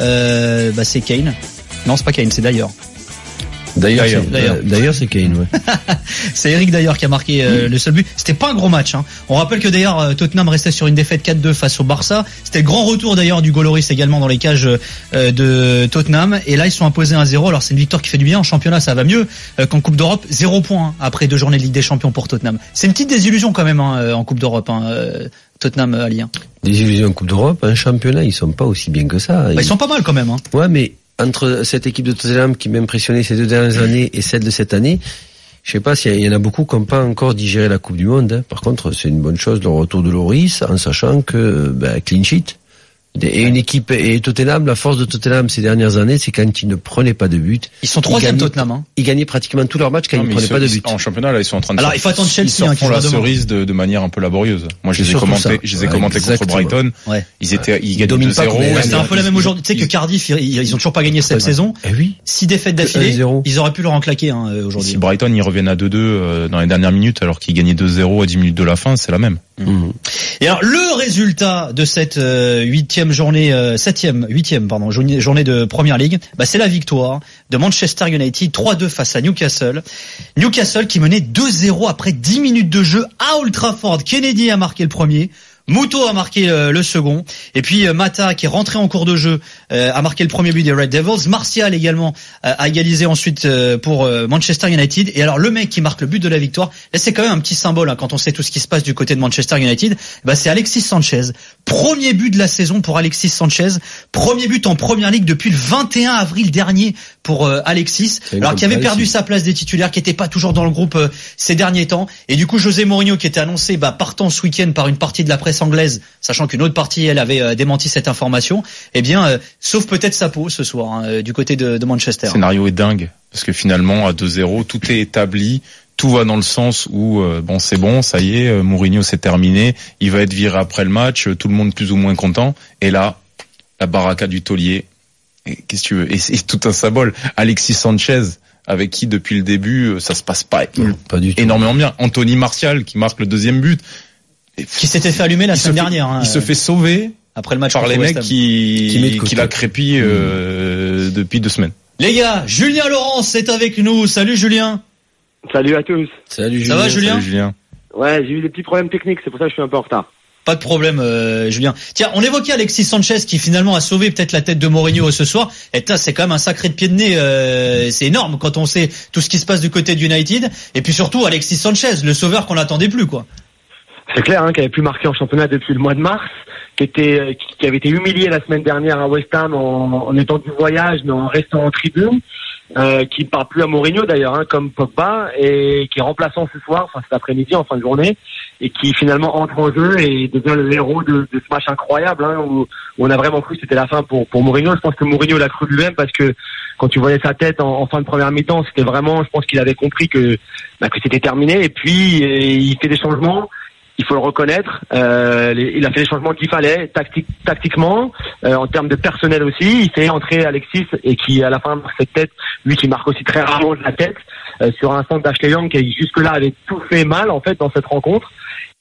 euh, bah, c'est Kane. Non, c'est pas Kane, c'est d'ailleurs. D'ailleurs, d'ailleurs, c'est, d'ailleurs. d'ailleurs, c'est Kane, ouais. C'est Eric d'ailleurs qui a marqué euh, le seul but. C'était pas un gros match, hein. On rappelle que d'ailleurs Tottenham restait sur une défaite quatre deux face au Barça. C'était le grand retour d'ailleurs du Goloris également dans les cages euh, de Tottenham. Et là ils sont imposés un zéro. Alors c'est une victoire qui fait du bien. En championnat ça va mieux euh, qu'en Coupe d'Europe. Zéro point hein, après deux journées de Ligue des Champions pour Tottenham. C'est une petite désillusion quand même hein, en Coupe d'Europe. Hein, euh, Tottenham euh, allié. Désillusion en Coupe d'Europe, un championnat ils sont pas aussi bien que ça. Bah, ils... ils sont pas mal quand même. Hein. Ouais mais entre cette équipe de Tottenham qui m'a impressionné ces deux dernières années et celle de cette année, je sais pas s'il y en a beaucoup qui n'ont pas encore digéré la Coupe du Monde. Hein. Par contre, c'est une bonne chose le retour de Lloris, en sachant que bah, clean sheet. Et une équipe, et Tottenham, la force de Tottenham ces dernières années, c'est quand ils ne prenaient pas de but. Ils sont troisième Tottenham, hein. Ils gagnaient pratiquement tous leurs matchs quand non, ils ne prenaient pas de but. En championnat, là, ils sont en train de. Alors, il faut attendre Chelsea, ils hein, font la cerise de, de manière un peu laborieuse. Moi, je les ai commentés, je les ai ouais, commentés contre Brighton. Ouais. Ils étaient, ils gagnaient deux zéro. C'est un peu la même aujourd'hui. Tu sais que Cardiff, ils, ils ont toujours pas gagné cette saison. Eh oui. Six défaites d'affilée. Ils auraient pu leur en claquer, hein, aujourd'hui. Si Brighton, ils reviennent à deux deux, dans les dernières minutes, alors qu'ils gagnaient deux zéro à dix minutes de la fin, c'est la même. Mmh. Et alors le résultat de cette euh, huitième journée, euh, septième, huitième pardon journée, journée de Première Ligue, bah c'est la victoire de Manchester United trois deux face à Newcastle. Newcastle qui menait deux zéro après dix minutes de jeu à Old Trafford. Kennedy a marqué le premier. Muto a marqué euh, le second, et puis euh, Mata qui est rentré en cours de jeu euh, a marqué le premier but des Red Devils. Martial également euh, a égalisé ensuite euh, pour euh, Manchester United. Et alors le mec qui marque le but de la victoire, là c'est quand même un petit symbole hein, quand on sait tout ce qui se passe du côté de Manchester United. Bah c'est Alexis Sanchez, premier but de la saison pour Alexis Sanchez, premier but en Première Ligue depuis le vingt et un avril dernier pour euh, Alexis, alors qui avait perdu sa place des titulaires, qui était pas toujours dans le groupe euh, ces derniers temps. Et du coup José Mourinho qui était annoncé bah, partant ce week-end par une partie de la presse presse anglaise, sachant qu'une autre partie elle avait euh, démenti cette information. Eh bien, euh, sauf peut-être sa peau ce soir hein, du côté de, de Manchester. Le scénario est dingue parce que finalement à deux zéro, tout est établi. Tout va dans le sens où euh, bon c'est bon, ça y est, euh, Mourinho c'est terminé, il va être viré après le match, euh, tout le monde plus ou moins content. Et là, la baraka du taulier. Et, qu'est-ce que tu veux ? Et c'est tout un symbole. Alexis Sanchez, avec qui depuis le début euh, ça se passe pas, non, pas du tout. énormément bien. Anthony Martial qui marque le deuxième but, et qui s'était fait allumer la semaine fait, dernière. Hein, il euh, se fait sauver après le match par les mecs qui qui, qui l'a crépi euh, mmh. depuis deux semaines. Les gars, Julien Laurence est avec nous. Salut Julien. Salut à tous. Salut Julien. Ça va Julien ? Salut Julien. Ouais, j'ai eu des petits problèmes techniques, c'est pour ça que je suis un peu en retard. Pas de problème euh, Julien. Tiens, on évoquait Alexis Sanchez qui finalement a sauvé peut-être la tête de Mourinho ce soir. Et ça, c'est quand même un sacré de pied de nez, euh, c'est énorme quand on sait tout ce qui se passe du côté de United. Et puis surtout Alexis Sanchez, le sauveur qu'on n'attendait plus quoi. C'est clair hein, qu'il avait plus marqué en championnat depuis le mois de mars, qui était qui avait été humilié la semaine dernière à West Ham en, en étant du voyage mais en restant en tribune. Euh, qui ne parle plus à Mourinho d'ailleurs, hein, comme Pogba, et qui est remplaçant ce soir, enfin cet après-midi, en fin de journée, et qui finalement entre en jeu et devient le héros de, de ce match incroyable, hein, où, où on a vraiment cru que c'était la fin pour, pour Mourinho. Je pense que Mourinho l'a cru lui-même parce que quand tu voyais sa tête en, en fin de première mi-temps, c'était vraiment, je pense qu'il avait compris que, bah, que c'était terminé, et puis et il fait des changements. Il faut le reconnaître, euh, il a fait les changements qu'il fallait, tactique, tactiquement, euh, en termes de personnel aussi. Il fait entrer Alexis et qui à la fin marque cette tête, lui qui marque aussi très rarement de la tête, euh, sur un centre d'Ashley Young qui jusque-là avait tout fait mal en fait dans cette rencontre.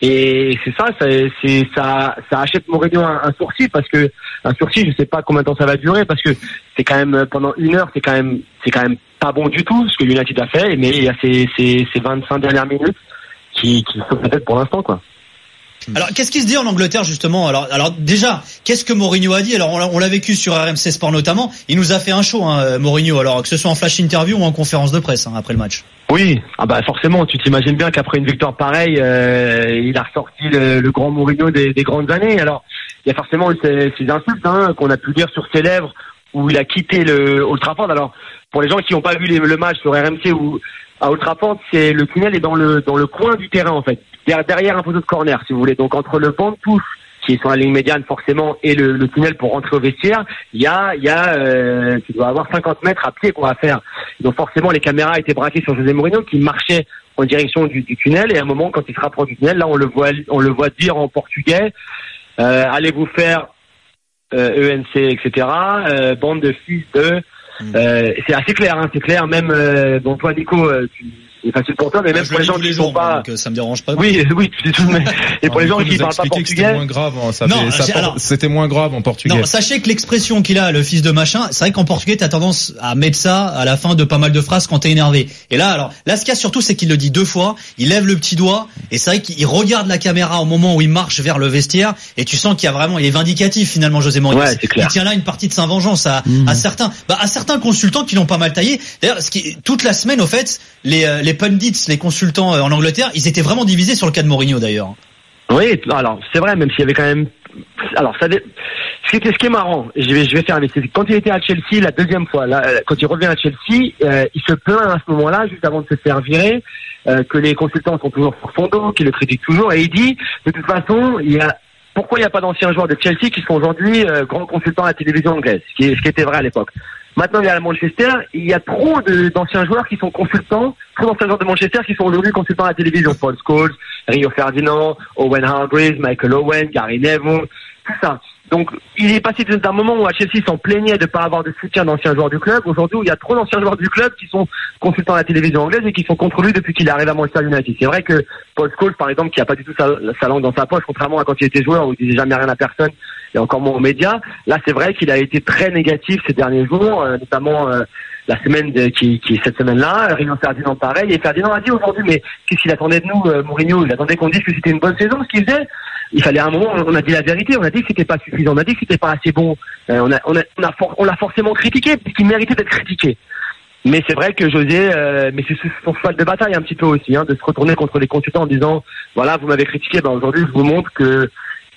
Et c'est ça, ça, c'est ça, ça achète Mourinho un, un sursis parce que un sursis, je sais pas combien de temps ça va durer parce que c'est quand même pendant une heure, c'est quand même, c'est quand même pas bon du tout ce que United a fait. Mais il y a ces, ces, ces vingt-cinq dernières minutes qui, qui sont peut-être pour l'instant quoi. Alors, qu'est-ce qui se dit en Angleterre justement ? Alors, alors déjà, qu'est-ce que Mourinho a dit ? Alors, on l'a, on l'a vécu sur R M C Sport notamment. Il nous a fait un show, hein, Mourinho. Alors, que ce soit en flash interview ou en conférence de presse hein, après le match. Oui, ah bah forcément. Tu t'imagines bien qu'après une victoire pareille, euh, il a ressorti le, le grand Mourinho des, des grandes années. Alors, il y a forcément ces, ces insultes hein, qu'on a pu lire sur ses lèvres où il a quitté le Old Trafford. Alors, pour les gens qui n'ont pas vu les, le match sur R M C ou à Old Trafford, c'est le tunnel est dans le dans le coin du terrain en fait. Derrière un poteau de corner, si vous voulez. Donc entre le banc de touche qui est sur la ligne médiane forcément et le, le tunnel pour rentrer au vestiaire, il y a il y a euh, tu dois avoir cinquante mètres à pied qu'on va faire. Donc forcément les caméras étaient braquées sur José Mourinho qui marchait en direction du, du tunnel et à un moment quand il se rapproche du tunnel, là on le voit on le voit dire en portugais euh, allez vous faire euh, E N C et cetera. Euh, bande de fils de euh, c'est assez clair hein, c'est clair même euh, bon toi Nico euh, tu c'est facile pour toi, mais même ah, pour les gens qui ne sont pas. Donc ça me dérange pas. Oui, oui, c'est tout. Mais... Et pour les gens qui ne parlent pas portugais. C'était moins grave. Ça non, fait, ça alors... C'était moins grave en portugais. Non, sachez que l'expression qu'il a, le fils de machin, c'est vrai qu'en portugais, t'as tendance à mettre ça à la fin de pas mal de phrases quand t'es énervé. Et là, alors, là, ce qu'il y a surtout, c'est qu'il le dit deux fois. Il lève le petit doigt et c'est vrai qu'il regarde la caméra au moment où il marche vers le vestiaire et tu sens qu'il y a vraiment, il est vindicatif finalement, José Mourinho. Ouais, c'est clair. Il tient là une partie de sa vengeance à, mmh. à certains, bah, à certains consultants qui l'ont pas mal taillé. D'ailleurs, ce qui, toute la semaine, au fait, les, les pundits, les consultants en Angleterre, ils étaient vraiment divisés sur le cas de Mourinho d'ailleurs. Oui, alors c'est vrai, même s'il y avait quand même. Alors ça, ce qui était, ce qui est marrant, je vais, je vais faire un essai. Quand il était à Chelsea la deuxième fois, là, quand il revient à Chelsea, euh, il se plaint à ce moment-là, juste avant de se faire virer, euh, que les consultants sont toujours sur son dos, qu'ils le critiquent toujours, et il dit, de toute façon, il y a. Pourquoi il n'y a pas d'anciens joueurs de Chelsea qui sont aujourd'hui euh, grands consultants à la télévision anglaise, ce qui, est, ce qui était vrai à l'époque. Maintenant, il y a à Manchester, il y a trop de, d'anciens joueurs qui sont consultants, trop d'anciens joueurs de Manchester qui sont aujourd'hui consultants à la télévision. Paul Scholes, Rio Ferdinand, Owen Hargreaves, Michael Owen, Gary Neville, tout ça. Donc, il est passé d'un moment où à Chelsea s'en plaignait de ne pas avoir de soutien d'anciens joueurs du club, aujourd'hui où il y a trop d'anciens joueurs du club qui sont consultants à la télévision anglaise et qui sont contre lui depuis qu'il arrive à Manchester United. C'est vrai que Paul Scholes, par exemple, qui a pas du tout sa, sa langue dans sa poche, contrairement à quand il était joueur où il disait jamais rien à personne et encore moins aux médias, là c'est vrai qu'il a été très négatif ces derniers jours, euh, notamment euh, la semaine de, qui, qui est cette semaine-là, Rio Ferdinand pareil, et Ferdinand a dit aujourd'hui, mais qu'est-ce qu'il attendait de nous, euh, Mourinho? Il attendait qu'on dise que c'était une bonne saison, ce qu'il faisait. Il fallait à un moment, on a dit la vérité, on a dit que c'était pas suffisant, on a dit que c'était pas assez bon, euh, on a, on a, on a, for, on l'a forcément critiqué, puisqu'il méritait d'être critiqué. Mais c'est vrai que José, euh, mais c'est son cheval de bataille un petit peu aussi, hein, de se retourner contre les consultants en disant, voilà, vous m'avez critiqué, ben aujourd'hui je vous montre que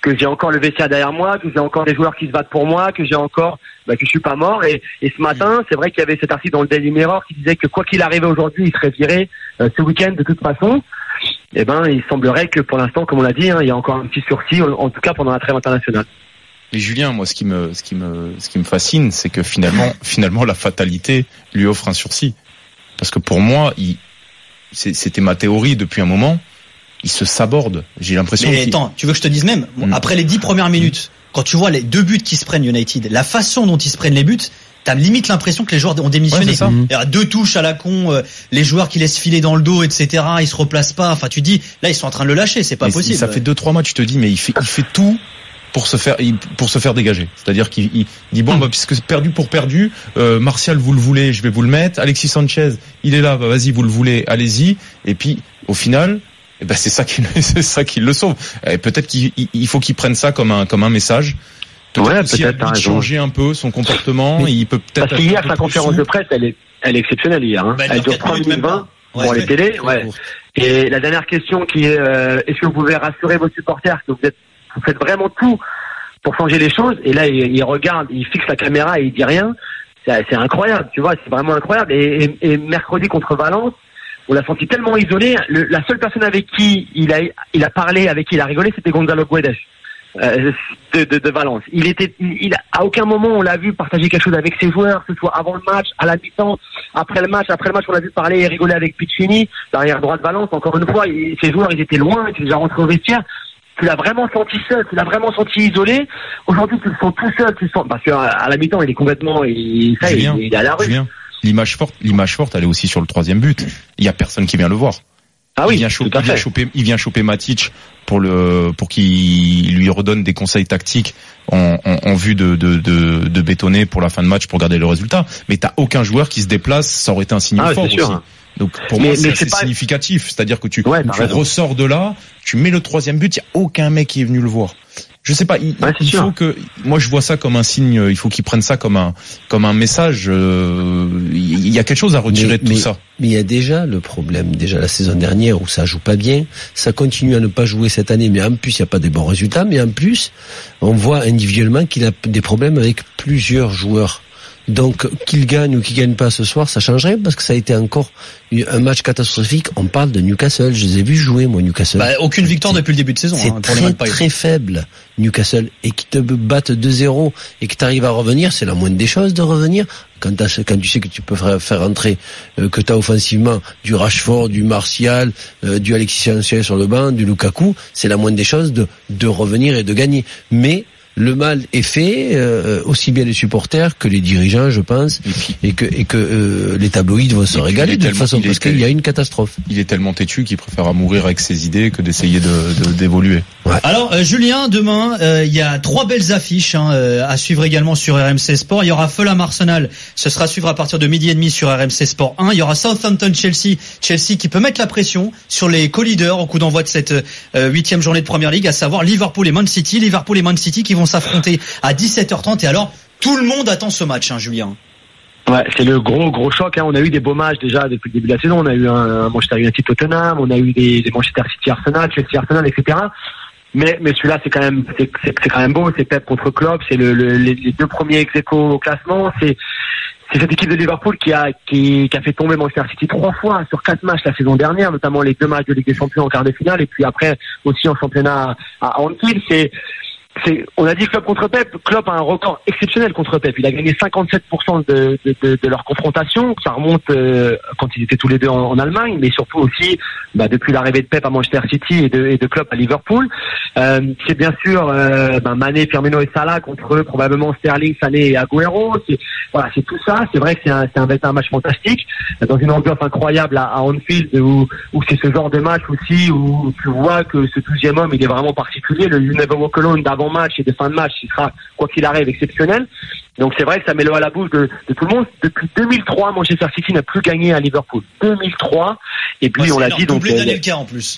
que j'ai encore le vestiaire derrière moi, que j'ai encore des joueurs qui se battent pour moi, que j'ai encore, bah, que je suis pas mort. Et, et ce matin, c'est vrai qu'il y avait cet article dans le Daily Mirror qui disait que quoi qu'il arrivait aujourd'hui, il serait viré euh, ce week-end de toute façon. Eh ben, il semblerait que pour l'instant, comme on l'a dit, hein, il y a encore un petit sursis, en, en tout cas pendant la trêve internationale. Et Julien, moi, ce qui me, ce qui me, ce qui me fascine, c'est que finalement, finalement, la fatalité lui offre un sursis. Parce que pour moi, il, c'était ma théorie depuis un moment. Il se saborde. J'ai l'impression. Mais attends, tu veux que je te dise même, mmh. après les dix premières minutes, quand tu vois les deux buts qui se prennent United, la façon dont ils se prennent les buts, t'as limite l'impression que les joueurs ont démissionné. Ouais, il y a deux touches à la con, euh, les joueurs qui laissent filer dans le dos, et cetera. Ils se replacent pas. Enfin, tu dis, là, ils sont en train de le lâcher. C'est pas mais possible. Ça ouais. fait deux, trois matchs. Tu te dis, mais il fait, il fait tout pour se faire, pour se faire dégager. C'est-à-dire qu'il il dit bon, bah, puisque perdu pour perdu, euh, Martial, vous le voulez, je vais vous le mettre. Alexis Sanchez, il est là, bah, vas-y, vous le voulez, allez-y. Et puis, au final, eh ben, c'est ça qui, c'est ça qui le sauve. Et peut-être qu'il il faut qu'il prenne ça comme un, comme un message. Peut-être ouais, aussi peut-être de changer un peu son comportement. Mais, il peut peut-être. Parce qu'hier, sa conférence de presse, elle est, elle est exceptionnelle hier. Hein. Bah, elle dure trois minutes vingt pour les télés. Ouais. Et la dernière question qui est, euh, est-ce que vous pouvez rassurer vos supporters que vous êtes, vous faites vraiment tout pour changer les choses? Et là, il, il regarde, il fixe la caméra et il dit rien. C'est, c'est incroyable, tu vois, c'est vraiment incroyable. Et, et, et mercredi contre Valence, on l'a senti tellement isolé. Le, la seule personne avec qui il a, il a parlé, avec qui il a rigolé, c'était Gonzalo Guedes. Euh, de, de, de Valence. Il était, il, il, à aucun moment on l'a vu partager quelque chose avec ses joueurs, que ce soit avant le match, à la mi-temps, après le match. Après le match, on l'a vu parler et rigoler avec Piccini, l'arrière droit de Valence. Encore une fois, il, ses joueurs, ils étaient loin, ils étaient déjà rentrés au vestiaire. Tu l'as vraiment senti seul, tu l'as vraiment senti isolé. Aujourd'hui, tu le sens tout seul, tu le sens, parce qu'à à la mi-temps, il est complètement, il, ça, Julien, il, il est à la rue. Julien, l'image forte, l'image forte, elle est aussi sur le troisième but. Il y a personne qui vient le voir. Ah oui, il vient choper, il vient choper, il vient choper Matic pour le, pour qu'il lui redonne des conseils tactiques en, en, en vue de, de, de, de bétonner pour la fin de match pour garder le résultat. Mais t'as aucun joueur qui se déplace, ça aurait été un signe ah, fort aussi. Sûr. Donc pour mais, moi c'est assez pas... significatif, c'est-à-dire que tu, ouais, tu ressors de là, tu mets le troisième but, il y a aucun mec qui est venu le voir. Je sais pas, il, ouais, il faut que, moi je vois ça comme un signe, il faut qu'ils prennent ça comme un, comme un message. Euh, il y a quelque chose à retirer mais, de tout mais, ça. Mais il y a déjà le problème, déjà la saison dernière où ça joue pas bien, ça continue à ne pas jouer cette année, mais en plus il y a pas de bons résultats, mais en plus on voit individuellement qu'il a des problèmes avec plusieurs joueurs. Donc qu'il gagne ou qu'il gagne pas ce soir, ça changerait parce que ça a été encore un match catastrophique. On parle de Newcastle, je les ai vus jouer moi Newcastle. Bah, aucune victoire depuis le début de saison. C'est hein, très très faible Newcastle et qui te battent deux zéro et que tu arrives à revenir, c'est la moindre des choses de revenir. Quand, t'as, quand tu sais que tu peux faire, faire entrer, euh, que tu as offensivement du Rashford, du Martial, euh, du Alexis Sanchez sur le banc, du Lukaku, c'est la moindre des choses de, de revenir et de gagner. Mais le mal est fait, euh, aussi bien les supporters que les dirigeants, je pense, et, puis, et que, et que euh, les tabloïds vont se régaler de toute façon, parce qu'il y a une catastrophe. Il est tellement têtu qu'il préfère mourir avec ses idées que d'essayer de, de, d'évoluer. Ouais. Alors, euh, Julien, demain, euh, il y a trois belles affiches hein, euh, à suivre également sur R M C Sport. Il y aura Fulham Arsenal, ce sera à suivre à partir de midi et demi sur R M C Sport un. Il y aura Southampton Chelsea, Chelsea qui peut mettre la pression sur les co-leaders au coup d'envoi de cette euh, huitième journée de Premier League, à savoir Liverpool et Man City. Liverpool et Man City qui vont s'affronter à dix-sept heures trente. Et alors, tout le monde attend ce match, hein, Julien. Ouais, c'est le gros gros choc. Hein. On a eu des beaux matchs déjà depuis le début de la saison. On a eu un Manchester United Tottenham, on a eu des, des Manchester City Arsenal, Chelsea Arsenal, et cetera. Mais mais celui-là c'est quand même c'est c'est, c'est quand même beau. C'est Pep contre Klopp. C'est le, le les, les deux premiers ex-aequo au classement. C'est c'est cette équipe de Liverpool qui a qui, qui a fait tomber Manchester City trois fois sur quatre matchs la saison dernière, notamment les deux matchs de Ligue des Champions en quart de finale et puis après aussi en championnat à Anfield. C'est C'est, on a dit Klopp contre Pep. Klopp a un record exceptionnel contre Pep. Il a gagné cinquante-sept pour cent de, de, de, de leur confrontation. Ça remonte euh, quand ils étaient tous les deux en, en Allemagne, mais surtout aussi bah, depuis l'arrivée de Pep à Manchester City et de, et de Klopp à Liverpool. Euh, c'est bien sûr euh, bah, Mané, Firmino et Salah contre eux, probablement Sterling, Sané et Agüero. C'est, voilà, c'est tout ça. C'est vrai que c'est un, c'est un, c'est un match fantastique dans une ambiance incroyable à, à Anfield où, où c'est ce genre de match aussi où tu vois que ce douzième homme il est vraiment particulier. Le You Never Walk Alone d'avant match et de fin de match, il sera, quoi qu'il arrive, exceptionnel. Donc c'est vrai que ça met l'eau à la bouche de, de tout le monde. Depuis deux mille trois, Manchester City n'a plus gagné à Liverpool. deux mille trois. Et puis ouais, on l'a énorme. dit. Donc doublé d'Anelka en plus.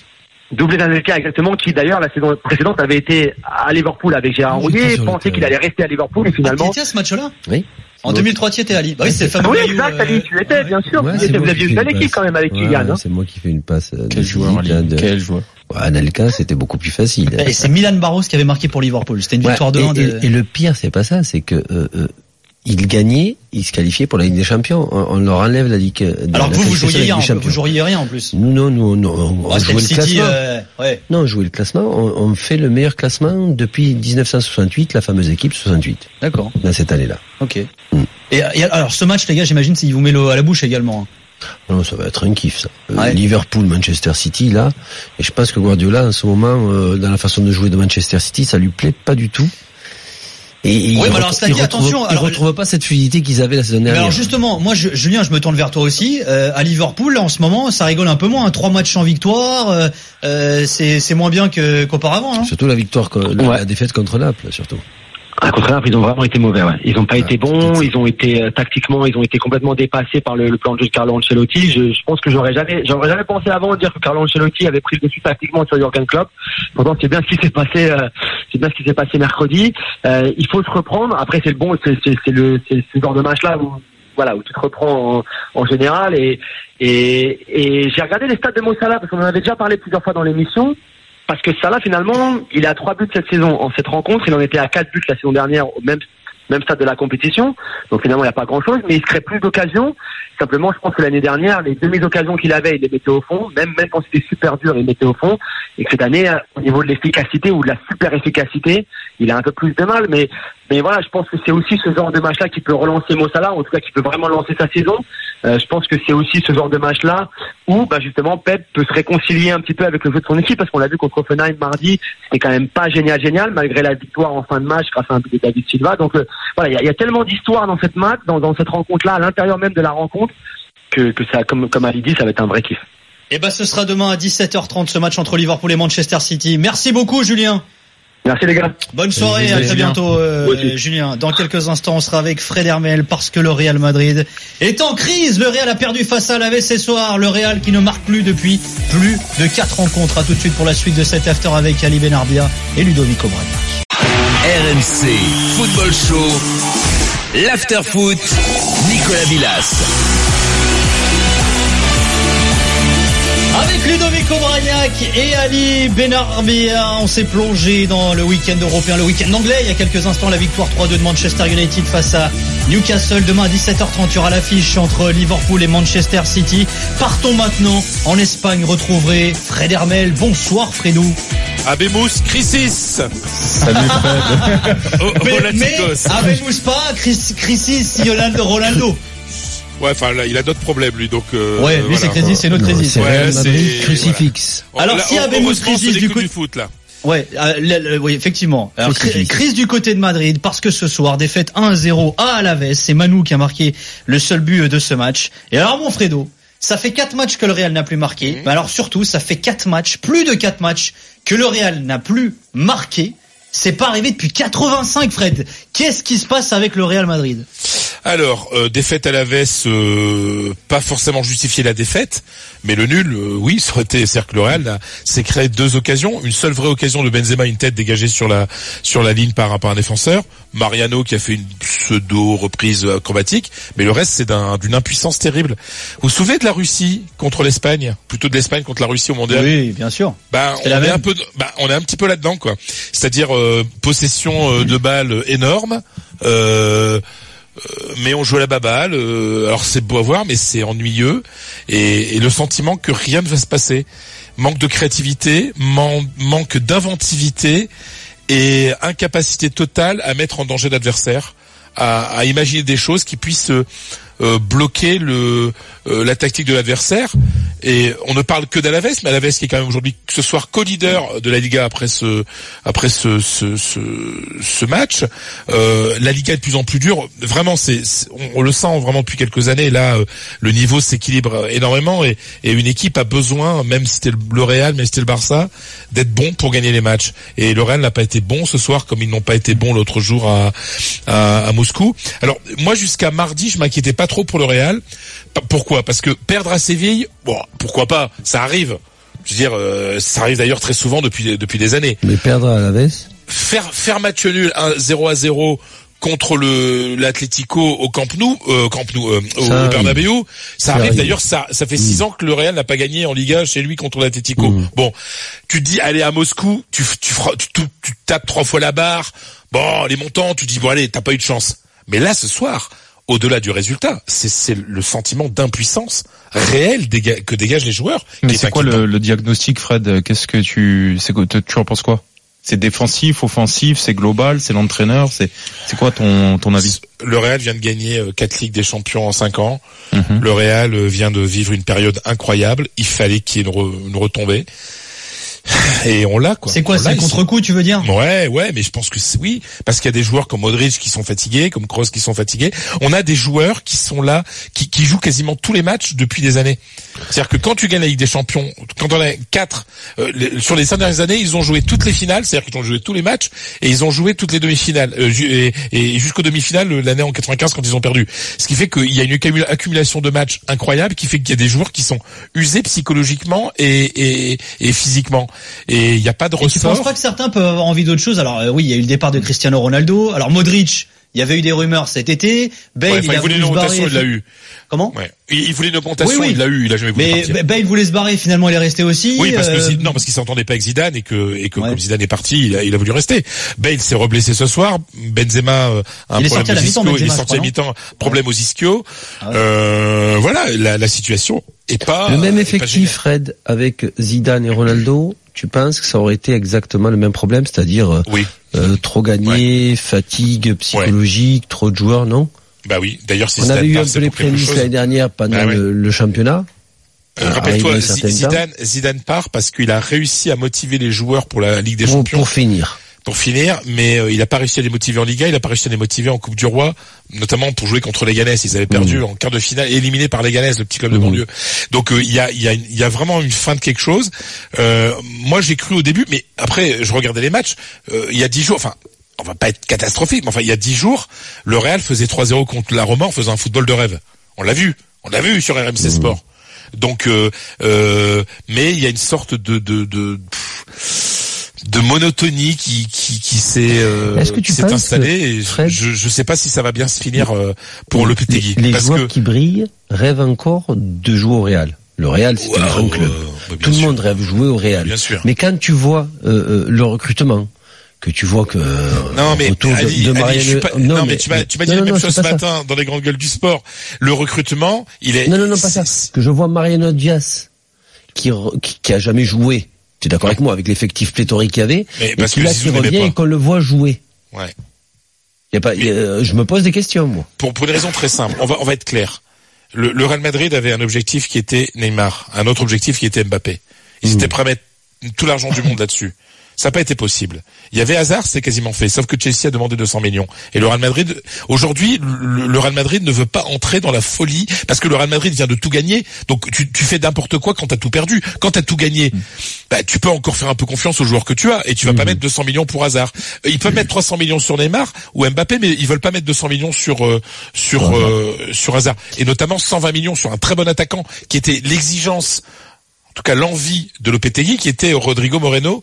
Doublé d'Anelka, exactement, qui d'ailleurs la saison précédente avait été à Liverpool avec Gérard Rouillet, pensait qu'il allait rester à Liverpool et finalement. Ah, tu étais à ce match-là? Oui. En deux mille trois, tu étais Ali. Bah oui, c'est le fameux. Oui, exact, Ali, tu étais, bien sûr. Ouais, vous aviez une belle équipe quand même avec Kylian. Ouais, hein. c'est moi qui fais une passe. Quel joueur, Ali. de... Quel joueur. Ouais, Anelka, c'était beaucoup plus facile. Et c'est Milan Barros qui avait marqué pour Liverpool. C'était une Ouais, victoire de un. Et, De... et, et le pire, c'est pas ça, c'est que euh, euh, il gagnait, il se qualifiait pour la Ligue des Champions. On, on leur enlève la Ligue. Alors la vous, vous jouiez rien, vous vous jouiez rien en plus. Nous, non, nous, nous on, on ouais, jouait le, le classement. Euh, ouais. Non, on jouait le classement. On, on fait le meilleur classement depuis dix-neuf cent soixante-huit, la fameuse équipe soixante-huit. D'accord. Dans cette année-là. Ok. Mm. Et, et alors ce match, les gars, j'imagine, il vous met l'eau à la bouche également. Non, ça va être un kiff, ça. Euh, ouais. Liverpool, Manchester City, là. Et je pense que Guardiola, en ce moment, euh, dans la façon de jouer de Manchester City, ça lui plaît pas du tout. Et, et oui, il, mais alors, retrouve, dit, il, retrouve, attention, il alors, retrouve pas cette fluidité qu'ils avaient la saison dernière. Mais alors justement, moi, je, Julien, je me tourne vers toi aussi. Euh, à Liverpool, en ce moment, ça rigole un peu moins. Hein. Trois matchs en victoire, euh, euh, c'est, c'est moins bien que, qu'auparavant. Hein. Surtout la victoire, la, ouais. la défaite contre Naples, surtout. À contraire, ils ont vraiment été mauvais. Ouais. Ils n'ont pas ah, été bons. Ils ont été euh, tactiquement, ils ont été complètement dépassés par le, le plan de jeu de Carlo Ancelotti. Je, je pense que j'aurais jamais, j'aurais jamais pensé avant de dire que Carlo Ancelotti avait pris le dessus tactiquement sur Jürgen Klopp. Pourtant, c'est bien ce qui s'est passé. Euh, c'est bien ce qui s'est passé mercredi. Euh, il faut se reprendre. Après, c'est le bon, c'est, c'est, c'est le, c'est ce genre de match-là où, voilà, où tu te reprends en, en général. Et, et, et j'ai regardé les stats de Mo Salah parce qu'on en avait déjà parlé plusieurs fois dans l'émission. Parce que Salah, finalement, il est à trois buts cette saison. En cette rencontre, il en était à quatre buts la saison dernière, au même, même stade de la compétition. Donc finalement, il n'y a pas grand-chose, mais il se crée plus d'occasions. Simplement, je pense que l'année dernière, les demi-occasions qu'il avait, il les mettait au fond. Même, même quand c'était super dur, il les mettait au fond. Et que cette année, au niveau de l'efficacité ou de la super efficacité, il a un peu plus de mal. Mais, mais voilà, je pense que c'est aussi ce genre de match-là qui peut relancer Mo Salah, en tout cas qui peut vraiment lancer sa saison. Euh, je pense que c'est aussi ce genre de match-là où, bah, justement, Pep peut se réconcilier un petit peu avec le jeu de son équipe, parce qu'on l'a vu contre Offenheim mardi, c'était quand même pas génial, génial, malgré la victoire en fin de match grâce à un but de David Silva. Donc, euh, voilà, il y a, y a tellement d'histoires dans cette match, dans, dans cette rencontre-là, à l'intérieur même de la rencontre, que, que ça, comme, comme Ali dit, ça va être un vrai kiff. Et bah, ce sera demain à dix-sept heures trente, ce match entre Liverpool et Manchester City. Merci beaucoup, Julien. Merci les gars. Bonne soirée, à très bientôt euh, Julien. Dans quelques instants, on sera avec Fred Hermel parce que le Real Madrid est en crise. Le Real a perdu face à Alaves ce soir. Le Real qui ne marque plus depuis plus de quatre rencontres. À tout de suite pour la suite de cet after avec Ali Benarbia et Ludovic Obraniak. R M C Football Show, l'after foot, Nicolas Villas. Avec Ludovic Obraniak et Ali Benarbia, on s'est plongé dans le week-end européen, le week-end anglais. Il y a quelques instants, la victoire trois deux de Manchester United face à Newcastle. Demain à dix-sept heures trente, il y aura l'affiche entre Liverpool et Manchester City. Partons maintenant en Espagne, retrouverez Fred Hermel. Bonsoir Fredou. Abemus Crisis. Salut Fred. oh, mais mais Abemus pas, Chris, Crisis, Yolande Rolando. Ouais, enfin là, il a d'autres problèmes lui, donc. Euh, ouais, lui voilà. c'est Crisis, c'est notre Crisis. C'est ouais, c'est crucifix. Voilà. Alors là, si Abemus Crisis du côté du foot là. Ouais, euh, le, le, oui, effectivement. Alors, crise, crise du côté de Madrid, parce que ce soir, défaite un à zéro à Alaves. C'est Manu qui a marqué le seul but de ce match. Et alors, mon Fredo, ça fait quatre matchs que le Real n'a plus marqué. Mmh. Mais alors, surtout, ça fait quatre matchs, plus de quatre matchs, que le Real n'a plus marqué. C'est pas arrivé depuis quatre-vingt-cinq, Fred. Qu'est-ce qui se passe avec le Real Madrid? Alors, euh, défaite à l'Aves, euh, pas forcément justifier la défaite, mais le nul, euh, oui, ça aurait été, c'est-à-dire que le Real s'est créé deux occasions, une seule vraie occasion de Benzema, une tête dégagée sur la sur la ligne par, par un défenseur, Mariano qui a fait une pseudo reprise acrobatique, mais le reste c'est d'un, d'une impuissance terrible. Vous vous souvenez de la Russie contre l'Espagne, plutôt de l'Espagne contre la Russie au mondial? Oui, bien sûr. Bah, on est un peu, bah, on est un petit peu là-dedans, quoi. C'est-à-dire euh, possession euh, de balles énorme. Euh, mais on joue à la baballe, euh, alors c'est beau à voir, mais c'est ennuyeux, et, et le sentiment que rien ne va se passer. Manque de créativité, man, manque d'inventivité, et incapacité totale à mettre en danger l'adversaire, à, à imaginer des choses qui puissent euh, euh, bloquer le euh, la tactique de l'adversaire. Et on ne parle que d'Alaves, mais Alaves qui est quand même aujourd'hui ce soir co-leader de la Liga après ce après ce ce ce, ce match. Euh, la Liga est de plus en plus dure. Vraiment, c'est, c'est on, on le sent vraiment depuis quelques années. Là, euh, le niveau s'équilibre énormément et, et une équipe a besoin, même si c'était le Real, même si c'était le Barça, d'être bon pour gagner les matchs. Et le Real n'a pas été bon ce soir, comme ils n'ont pas été bons l'autre jour à à, à Moscou. Alors moi, jusqu'à mardi, je m'inquiétais pas trop pour le Real. Pourquoi ? Parce que perdre à Séville, bon, pourquoi pas, ça arrive. Je veux dire, euh, ça arrive d'ailleurs très souvent depuis depuis des années. Mais perdre à Alaves. Faire faire match nul zéro à zéro contre le l'Atlético au Camp Nou, euh, Camp Nou, euh, au ça, Bernabéu, ça, ça arrive. arrive. D'ailleurs, ça ça fait six mmh. ans que le Real n'a pas gagné en Liga chez lui contre l'Atlético. Mmh. Bon, tu te dis allez à Moscou, tu tu tu, tu, tu tapes trois fois la barre. Bon, les montants, tu dis bon allez, t'as pas eu de chance. Mais là, ce soir, au-delà du résultat, c'est c'est le sentiment d'impuissance réel déga- que dégagent les joueurs. Mais c'est quoi le, le diagnostic, Fred? Qu'est-ce que tu c'est que tu en penses quoi? C'est défensif, offensif, c'est global, c'est l'entraîneur, c'est c'est quoi ton ton avis? Le Real vient de gagner quatre Ligues des Champions en cinq ans. Mm-hmm. Le Real vient de vivre une période incroyable. Il fallait qu'il y ait une, re, une retombée. Et on l'a, quoi. C'est quoi, on c'est le contre-coup, tu veux dire? Ouais, ouais, mais je pense que c'est, oui, parce qu'il y a des joueurs comme Modric qui sont fatigués, comme Kroos qui sont fatigués. On a des joueurs qui sont là, qui, qui jouent quasiment tous les matchs depuis des années. C'est-à-dire que quand tu gagnes la Ligue des Champions, quand on a quatre, euh, les, sur les cinq dernières années, ils ont joué toutes les finales, c'est-à-dire qu'ils ont joué tous les matchs, et ils ont joué toutes les demi-finales, euh, et, et jusqu'aux demi-finales l'année en quatre-vingt-quinze quand ils ont perdu. Ce qui fait qu'il y a une accumulation de matchs incroyable, qui fait qu'il y a des joueurs qui sont usés psychologiquement et, et, et physiquement. Et il n'y a pas de ressort. Tu penses pas que certains peuvent avoir envie d'autre chose? Alors euh, oui, il y a eu le départ de Cristiano Ronaldo. Alors Modric, il y avait eu des rumeurs cet été. Bale, ouais, il, a il voulait une augmentation, il l'a eu. Comment? Ouais. Il voulait une augmentation, oui, oui. il l'a eu, il a jamais voulu mais partir. Mais Bale voulait se barrer, finalement il est resté aussi. Oui, parce euh... que non, parce qu'il s'entendait pas avec Zidane et que et que ouais. comme Zidane est parti, il a, il a voulu rester. Bale s'est reblessé ce soir. Benzema euh, un il problème aux ischios, il est sorti à mi-temps, mi-temps, problème ouais. aux ischios. Ah ouais. Euh, voilà, la, la situation est pas le même effectif, Fred, avec Zidane et Ronaldo. Tu penses que ça aurait été exactement le même problème, c'est-à-dire oui. euh, trop gagné, ouais. fatigue psychologique, ouais. trop de joueurs, non? Bah oui. D'ailleurs, si on Zidane avait eu part, un peu les prémices l'année dernière pendant bah ouais. le, le championnat. Euh, Rappelle-toi, Zidane, Zidane part parce qu'il a réussi à motiver les joueurs pour la Ligue des pour, Champions. Pour finir. Pour finir, mais euh, il n'a pas réussi à les motiver en Liga, il n'a pas réussi à les motiver en Coupe du Roi, notamment pour jouer contre Leganés. Ils avaient perdu mmh. en quart de finale, éliminés par Leganés, le petit club mmh. de banlieue. Donc il euh, y a il y a il y a vraiment une fin de quelque chose. Euh, moi j'ai cru au début, mais après je regardais les matchs. Euh, il y a dix jours, enfin on va pas être catastrophique, mais enfin il y a dix jours, le Real faisait trois zéro contre la Roma en faisant un football de rêve. On l'a vu, on l'a vu sur R M C mmh. Sport. Donc, euh, euh, mais il y a une sorte de de de, de monotonie qui qui qui s'est euh, Est-ce que tu qui s'est installée. Fred, je je sais pas si ça va bien se finir euh, pour le Lopetegui. Les, les parce joueurs que... qui brillent rêvent encore de jouer au Real. Le Real, c'est wow, un grand club. Euh, Tout sûr. le monde rêve de jouer au Real. Bien sûr. Mais quand tu vois euh, le recrutement, que tu vois que non mais autour Ali, de, de Ali, je suis pas, non, non mais, mais tu m'as tu m'as dit non, la même non, chose ce matin ça. dans les grandes gueules du sport. Le recrutement, il est non non non pas ça. Que je vois Mariano Diaz qui qui, qui a jamais joué. Tu es d'accord avec moi avec l'effectif pléthorique qu'il y avait, mais et parce qui que là qui revient et qu'on le voit jouer. Ouais. Y a pas, y a, je me pose des questions moi. Pour pour une raison très simple, on va on va être clair. Le, le Real Madrid avait un objectif qui était Neymar, un autre objectif qui était Mbappé. Ils mmh. étaient prêts à mettre tout l'argent du monde là-dessus. Ça n'a pas été possible. Il y avait Hazard, c'est quasiment fait. Sauf que Chelsea a demandé deux cents millions. Et le Real Madrid, aujourd'hui, le, le Real Madrid ne veut pas entrer dans la folie parce que le Real Madrid vient de tout gagner. Donc tu, tu fais n'importe quoi quand t'as tout perdu. Quand t'as tout gagné, mmh. bah tu peux encore faire un peu confiance aux joueurs que tu as et tu vas mmh. pas mettre deux cents millions pour Hazard. Ils peuvent mettre trois cents millions sur Neymar ou Mbappé, mais ils veulent pas mettre deux cents millions sur euh, sur euh, sur Hazard. Et notamment cent vingt millions sur un très bon attaquant qui était l'exigence. En tout cas, l'envie de Lopetegui, qui était Rodrigo Moreno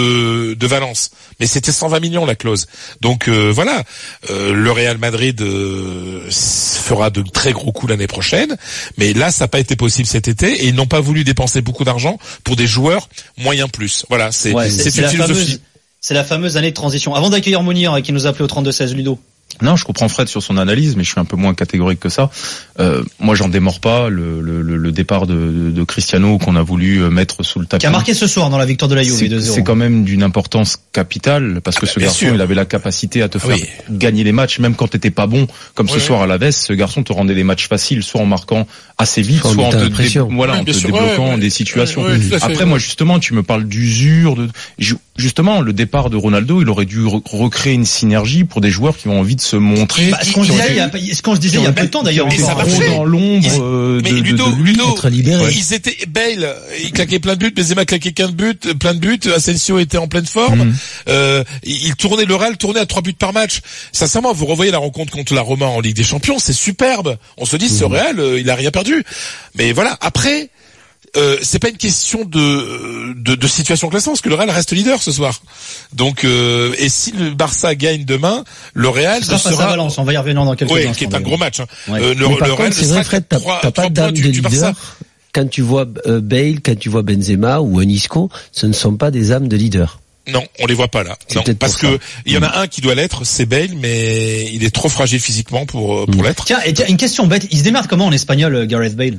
de de Valence, mais c'était cent vingt millions la clause. Donc euh, voilà, euh, le Real Madrid euh, fera de très gros coups l'année prochaine, mais là, ça n'a pas été possible cet été, et ils n'ont pas voulu dépenser beaucoup d'argent pour des joueurs moyens plus. Voilà, c'est ouais, c'est, c'est une la philosophie. Fameuse, c'est la fameuse année de transition. Avant d'accueillir Mounir, qui nous a appelé au trente-deux seize, Ludo. Non, je comprends Fred sur son analyse, mais je suis un peu moins catégorique que ça. Euh, moi, j'en démords pas le, le, le départ de, de, de Cristiano qu'on a voulu mettre sous le tapis. Qui a marqué ce soir dans la victoire de la Juve c'est, deux zéro. C'est quand même d'une importance capitale parce que ah, ce garçon, sûr. il avait la capacité à te faire oui. gagner les matchs, même quand t'étais pas bon, comme oui, ce oui. soir à la Veste. Ce garçon te rendait les matchs faciles, soit en marquant assez vite, soit en te, dé- voilà, oui, en te débloquant ouais, des situations. Ouais, ouais, Après, fait, moi, justement, tu me parles d'usure, de justement, le départ de Ronaldo, il aurait dû recréer une synergie pour des joueurs qui ont envie de se montrer. Bah, ce qu'on disait, il y a, ce qu'on se disait il y a peu de temps d'ailleurs. Et ça va faire dans l'ombre euh, mais de, Ludo, de, de lui Ludo, être libéré. Ils étaient Bale, il claquait plein de buts, Benzema claquait plein de buts, plein de buts. Asensio était en pleine forme. Mmh. Euh, il tournait le Real, tournait à trois buts par match. Sincèrement, vous revoyez la rencontre contre la Roma en Ligue des Champions, c'est superbe. On se dit, mmh. ce Real, euh, il a rien perdu. Mais voilà, après. euh, c'est pas une question de, de de situation classement, parce que le Real reste leader ce soir. Donc euh, et si le Barça gagne demain, le Real sera, sera à Valence. On va y revenir dans quelques ouais, instants. qui est un gros match. Hein. Ouais. Euh, le Mais par le contre, Real c'est vrai, Fred, t'as, trois, t'as pas trois de dame points de du, du Barça. leader. Quand tu vois euh, Bale, quand tu vois Benzema ou un Isco, ce ne sont pas des âmes de leader. Non, on les voit pas là. C'est Non, parce que ça. il y en a un qui doit l'être, c'est Bale, mais il est trop fragile physiquement pour pour mmh. l'être. Tiens, et tiens, une question bête, il se démerde comment en espagnol, Gareth Bale?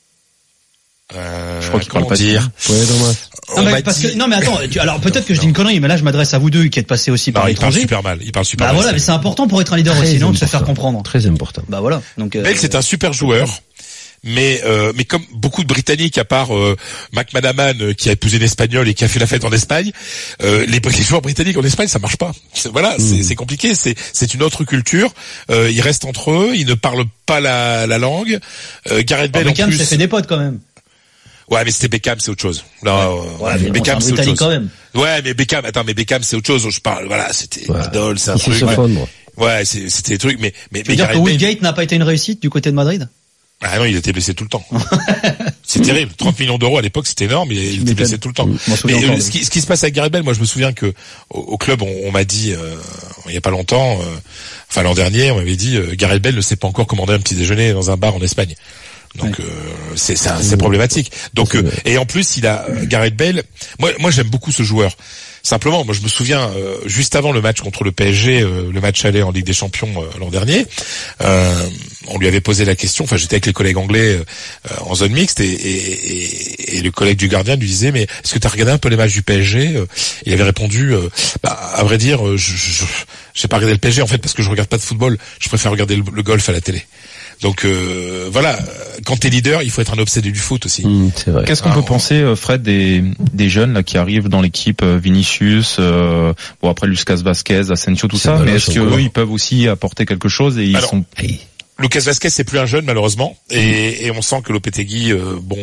Euh, je crois qu'il parle pas dire. Ouais, dommage. Non mais, parce que, non mais attends, tu, alors peut-être que je dis une connerie, mais là je m'adresse à vous deux qui êtes passés aussi par l'étranger. Il parle super mal, il parle super bah mal. Bah voilà, mais c'est important pour être un leader aussi, non, de se faire comprendre. Très important. Bah voilà. Donc. Bale, euh, c'est un super joueur. Mais euh, mais comme beaucoup de Britanniques, à part euh, McManaman euh, qui a épousé une Espagnole et qui a fait la fête en Espagne, euh, les, les joueurs britanniques en Espagne, ça marche pas. C'est, voilà, mmh. c'est, c'est compliqué. C'est c'est une autre culture. Euh, ils restent entre eux, ils ne parlent pas la, la langue. Euh, Gareth Bale, oh, Beckham en plus, s'est fait des potes quand même. Ouais, mais c'était Beckham, c'est autre chose. Non, ouais, ouais, mais Beckham, bon, c'est, c'est autre chose. Quand même. Ouais, mais Beckham, attends, mais Beckham, c'est autre chose. Je parle, voilà, c'était ouais. idole, c'est un il truc. Se ouais, fondre. ouais c'est, c'était des trucs, mais mais. Tu veux dire que Woodgate n'a pas été une réussite du côté de Madrid? Ah non, il était blessé tout le temps. C'est terrible. trente millions d'euros à l'époque, c'était énorme, mais il était blessé tout le temps. Mais euh, ce, qui, ce qui se passe avec Gareth Bale, moi je me souviens que au, au club, on, on m'a dit, euh, il y a pas longtemps, euh, enfin l'an dernier, on m'avait dit, euh, Gareth Bale ne sait pas encore commander un petit déjeuner dans un bar en Espagne. Donc ouais. euh, c'est c'est, un, c'est problématique. Donc euh, et en plus il a euh, Gareth Bale. Moi moi j'aime beaucoup ce joueur. Simplement, moi je me souviens euh, juste avant le match contre le P S G, euh, le match aller en Ligue des Champions euh, l'an dernier, euh, on lui avait posé la question. Enfin, j'étais avec les collègues anglais euh, en zone mixte et, et, et, et le collègue du gardien lui disait mais est-ce que tu as regardé un peu les matchs du P S G? Il avait répondu euh, bah, à vrai dire, je, je, je j'ai pas regardé le P S G en fait parce que je regarde pas de football. Je préfère regarder le, le golf à la télé. Donc euh, voilà, quand t'es leader, il faut être un obsédé du foot aussi. Mmh, c'est vrai. Qu'est-ce qu'on ah, peut on... penser, Fred, des des jeunes là qui arrivent dans l'équipe, Vinicius, euh, bon après Lucas Vazquez, Asensio, tout c'est ça, mais est-ce que eux, ils peuvent aussi apporter quelque chose et ils Alors, sont Lucas Vazquez, c'est plus un jeune malheureusement, et, et on sent que Lopetegui, euh, bon,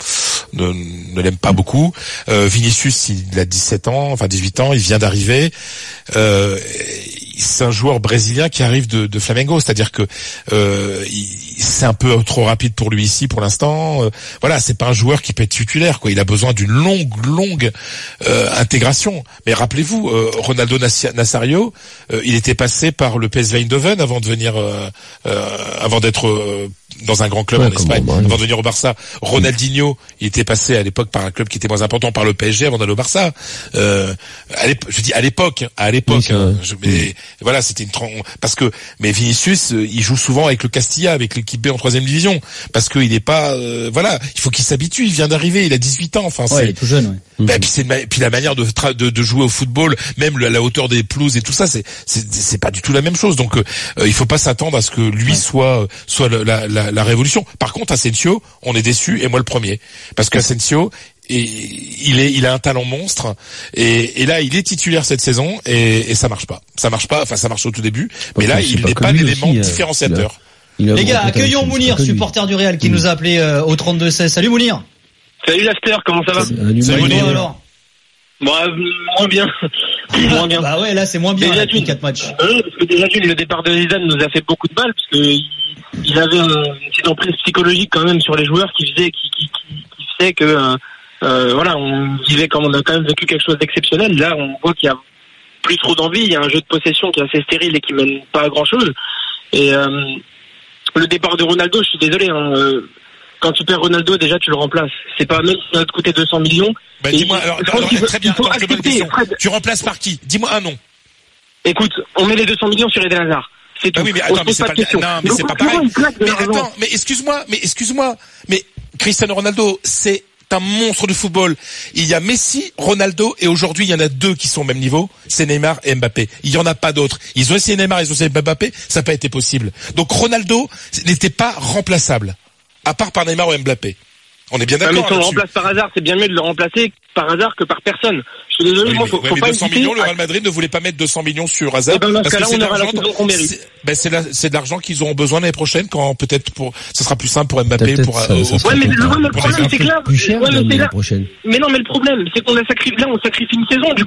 ne, ne l'aime pas beaucoup. Euh, Vinicius, il a dix-sept ans, enfin dix-huit ans, il vient d'arriver. Euh, c'est un joueur brésilien qui arrive de, de Flamengo, c'est-à-dire que euh, il, c'est un peu trop rapide pour lui ici pour l'instant. Euh, voilà, c'est pas un joueur qui peut être titulaire, quoi. Il a besoin d'une longue, longue euh, intégration. Mais rappelez-vous, euh, Ronaldo Nazario, euh, il était passé par le P S V Eindhoven avant de venir, euh, euh, avant d'être euh, dans un grand club ouais, en Espagne, bon, avant de venir au Barça. Ronaldinho, il était passé à l'époque par un club qui était moins important, par le P S G avant d'aller au Barça. Euh, à je dis à l'époque, à l'époque. Oui, hein, je, mais, voilà, c'était une parce que mais Vinicius, il joue souvent avec le Castilla, avec l'équipe B en troisième division, parce qu'il n'est pas, euh, voilà, il faut qu'il s'habitue. Il vient d'arriver, il a dix-huit ans, enfin ouais, c'est. Il est tout jeune. Ouais. Bah, puis c'est puis la manière de, tra- de de jouer au football, même à la hauteur des pelouses et tout ça, c'est c'est c'est pas du tout la même chose. Donc euh, il faut pas s'attendre à ce que lui ouais. soit soit la, la la révolution. Par contre, Asensio, on est déçu et moi le premier, parce qu'Asensio et il est, il a un talent monstre et, et là il est titulaire cette saison et, et ça marche pas, ça marche pas. Enfin ça marche au tout début, mais enfin, là il n'est pas, pas l'élément aussi, différenciateur. Il a, il a Les gars, accueillons Mounir, supporter du Real, qui mmh. nous a appelé euh, au trente-deux seize. Salut Mounir. Salut Lafter, comment ça va? Salut, Salut Mounir. Alors. Bon, euh, moins bien. moins bien. Bah ouais, là c'est moins bien déjà depuis quatre matchs. Euh, parce que déjà le départ de Zidane nous a fait beaucoup de mal parce que il, il avait une petite emprise psychologique quand même sur les joueurs qui faisait qui qui qui, qui faisait que euh, Euh, voilà, on vivait comme on a quand même vécu quelque chose d'exceptionnel. Là, on voit qu'il y a plus trop d'envie. Il y a un jeu de possession qui est assez stérile et qui mène pas à grand chose. Et euh, le départ de Ronaldo, je suis désolé. Hein, euh, quand tu perds Ronaldo, déjà tu le remplaces. C'est pas même si ça va te coûter deux cents millions. Bah, dis-moi. Alors, alors faut, très bien. Attends, je te pose une question. Fred, tu remplaces par qui? Dis-moi un nom. Écoute, on met les deux cents millions sur Eden Hazard. C'est tout. Ah oui, mais attends, mais c'est pas, pas non, mais c'est pas pareil. Mais attends, mais excuse-moi, mais excuse-moi, mais Cristiano Ronaldo, c'est un monstre de football. Il y a Messi, Ronaldo, et aujourd'hui il y en a deux qui sont au même niveau, c'est Neymar et Mbappé. Il y en a pas d'autres. Ils ont essayé Neymar, ils ont essayé Mbappé, ça n'a pas été possible. Donc Ronaldo n'était pas remplaçable, à part par Neymar ou Mbappé. On est bien d'accord. Ah, mais si on le remplace par hasard, c'est bien mieux de le remplacer par hasard que par personne. Je suis désolé, oui, moi, faut, ouais, faut mais pas deux cents millions, le Real Madrid ne voulait pas mettre deux cents millions sur Hazard. Et ben, dans ce cas-là, on aura la saison qu'on mérite. C'est, ben, c'est, la, c'est de l'argent qu'ils auront besoin l'année prochaine, quand peut-être pour, ça sera plus simple pour Mbappé, peut-être pour, ça, euh, ça ouais, mais le, ouais, mais le problème, c'est que là, plus cher ouais, mais, l'année là prochaine. Mais non, mais le problème, c'est qu'on a sacrifié, là, on sacrifie une saison, du coup.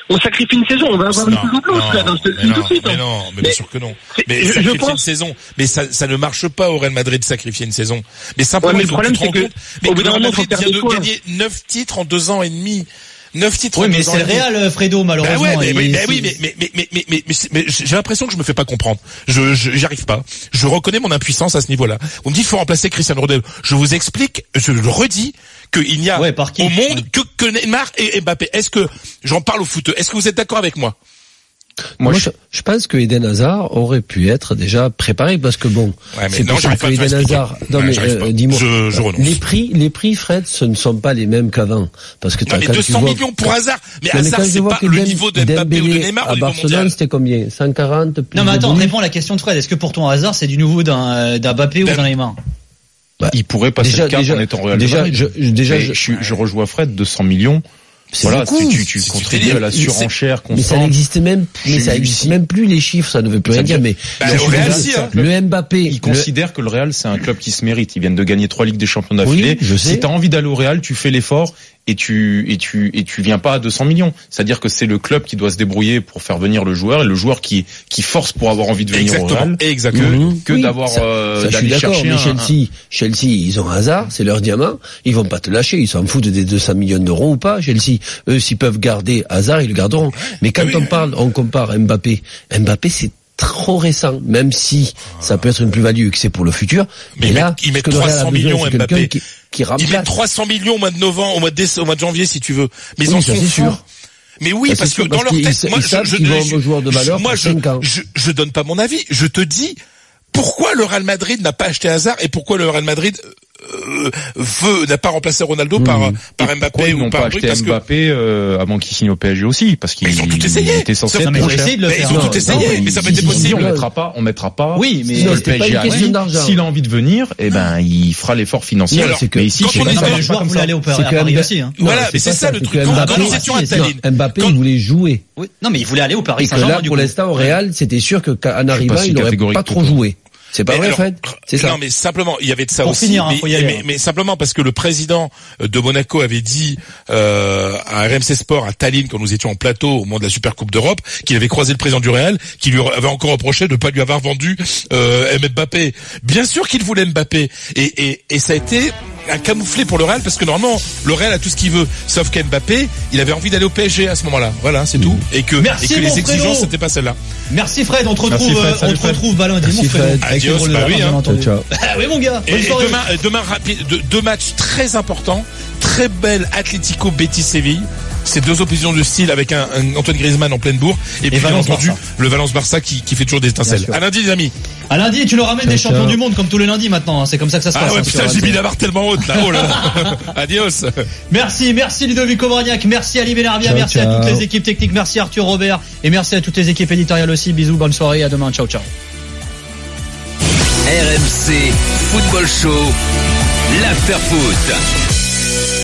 on sacrifie une saison, on va avoir non, une saison blanche là, dans ce mais non, tout de suite. mais non, mais, mais bien sûr que non. Mais je, sacrifier je pense... une saison, mais ça, ça ne marche pas au Real Madrid de sacrifier une saison. Mais simplement, ouais, mais il faut le problème, que tu te c'est rends que, compte. Mais au bout d'un le moment, Real Madrid faut vient de quoi. gagner neuf titres en deux ans et demi. neuf titres. Oui, mais c'est le Real, Fredo, malheureusement. Bah ouais, mais, mais, et mais oui, mais, mais, mais, mais, mais, mais, mais, mais j'ai l'impression que je me fais pas comprendre. Je, je, j'y arrive pas. Je reconnais mon impuissance à ce niveau-là. Vous me dites, il faut remplacer Cristiano Ronaldo. Je vous explique, je le redis, qu'il n'y a ouais, par qui au monde que, que Neymar et Mbappé. Est-ce que, j'en parle au foot, est-ce que vous êtes d'accord avec moi? Moi, Moi je, je pense que Eden Hazard aurait pu être déjà préparé parce que bon, ouais, c'est non, pour ça que Eden Hazard. Non ouais, mais euh, dis-moi, je, je renonce. les prix, les prix, Fred, ce ne sont pas les mêmes qu'avant parce que non, mais deux cents vois, millions pour Hazard. Mais non, Hazard, c'est pas le niveau de Mbappé ou de Neymar au à niveau Barcelone, mondial. c'était combien? cent quarante. Non mais attends, réponds à la question de Fred. Est-ce que pour ton Hazard, c'est du nouveau d'un, d'un Mbappé ou d'un Neymar? Bah, il pourrait passer déjà, le cap déjà, en étant Real déjà, Madrid. je, déjà, je, je, je rejoins Fred, deux cents millions. C'est voilà, beaucoup. tu, tu, tu contribues à la surenchère constante. Mais ça n'existe même, mais ça n'existe même plus les chiffres, ça ne veut plus rien dire. Mais bah, le, Real, si, hein. le Mbappé, il le... considère que le Real c'est un club qui se mérite. Ils viennent de gagner trois ligues des champions d'affilée. Oui, je sais. Si t'as envie d'aller au Real, tu fais l'effort et tu et tu et tu viens pas à deux cents millions. C'est-à-dire que c'est le club qui doit se débrouiller pour faire venir le joueur et le joueur qui qui force pour avoir envie de venir exactement, au Real. Exactement. Que, mmh, que oui, d'avoir ça, euh, ça, d'aller je suis d'accord, chercher mais un, Chelsea, Chelsea, ils ont Hazard, c'est leur diamant. Ils vont pas te lâcher. Ils s'en foutent des deux cents millions d'euros ou pas. Chelsea, eux, s'ils peuvent garder Hazard, ils le garderont. Mais quand oui. on parle, on compare Mbappé. Mbappé, c'est trop récent, même si ça peut être une plus-value et que c'est pour le futur. Mais, mais là, il met trois cents millions Mbappé. Qui, qui il met trois cents millions au mois de novembre, au mois de décembre, au mois de janvier, si tu veux. Mais oui, ils en ça, sont sûr. Mais oui, ça, parce que sûr, dans parce leur tête, ils, moi, ils je, savent je, qu'ils je, vont joueurs de valeur moi, pour je, cinq ans. Je, je donne pas mon avis. Je te dis pourquoi le Real Madrid n'a pas acheté Hazard et pourquoi le Real Madrid euh, veut n'a pas remplacé Ronaldo mmh. par par Mbappé ils ou n'ont par pas acheté parce Mbappé que... euh, avant qu'il signe au P S G aussi parce qu'ils ont tout essayé. Étaient censés être trop cher. De le faire. Ils ont tout essayé, mais ça va être possible. On mettra pas, on mettra pas. Oui, mais le P S G a dit, s'il a envie de venir, eh ben il fera l'effort financier. Mais ici, quand on est le joueur voulait aller au Paris aussi. Voilà, mais c'est ça le truc. Quand nous étions à Tallinn, Mbappé il voulait jouer. Non, mais il voulait aller au Paris Saint-Germain. Pour l'instant, au Real, c'était sûr que qu'en arrivant, il n'aurait pas trop joué. C'est pas mais vrai, alors, Fred? C'est ça. Non, mais simplement, il y avait de ça Pour aussi. Finir, hein, mais, aller, mais, hein. mais simplement parce que le président de Monaco avait dit euh, à R M C Sport à Tallinn quand nous étions en plateau au moment de la Super Coupe d'Europe qu'il avait croisé le président du Real, qui lui avait encore reproché de ne pas lui avoir vendu euh, Mbappé. Bien sûr qu'il voulait Mbappé, et, et, et ça a été un camouflé pour le Real parce que normalement le Real a tout ce qu'il veut, sauf qu'Mbappé il avait envie d'aller au P S G à ce moment-là. Voilà, c'est mmh. tout. Et que, Merci, et que les exigences Fredo. C'était pas celle-là. Merci Fred, on te retrouve, Merci Fred, on te retrouve bah lundi, mon Fredo. Adios, bah oui, hein. Ciao, ciao. Ah oui mon gars. Et, et demain, demain rapide, deux, deux matchs très importants, très belle Atlético Betis Séville. C'est deux oppositions de style avec un, un Antoine Griezmann en pleine bourre et, et puis bien entendu le Valence Barça qui, qui fait toujours des étincelles. À lundi les amis. À lundi tu nous ramènes des champions du monde comme tous les lundis maintenant. C'est comme ça que ça se ah passe. Ah ouais hein, putain j'ai mis la barre tellement haute là. Oh là là. Adios. Merci, merci Ludovic Obraniak, merci Ali Benarbia, merci ciao. à toutes les équipes techniques, merci Arthur Robert et merci à toutes les équipes éditoriales aussi. Bisous, bonne soirée, à demain, ciao ciao. R M C Football Show, l'After Foot.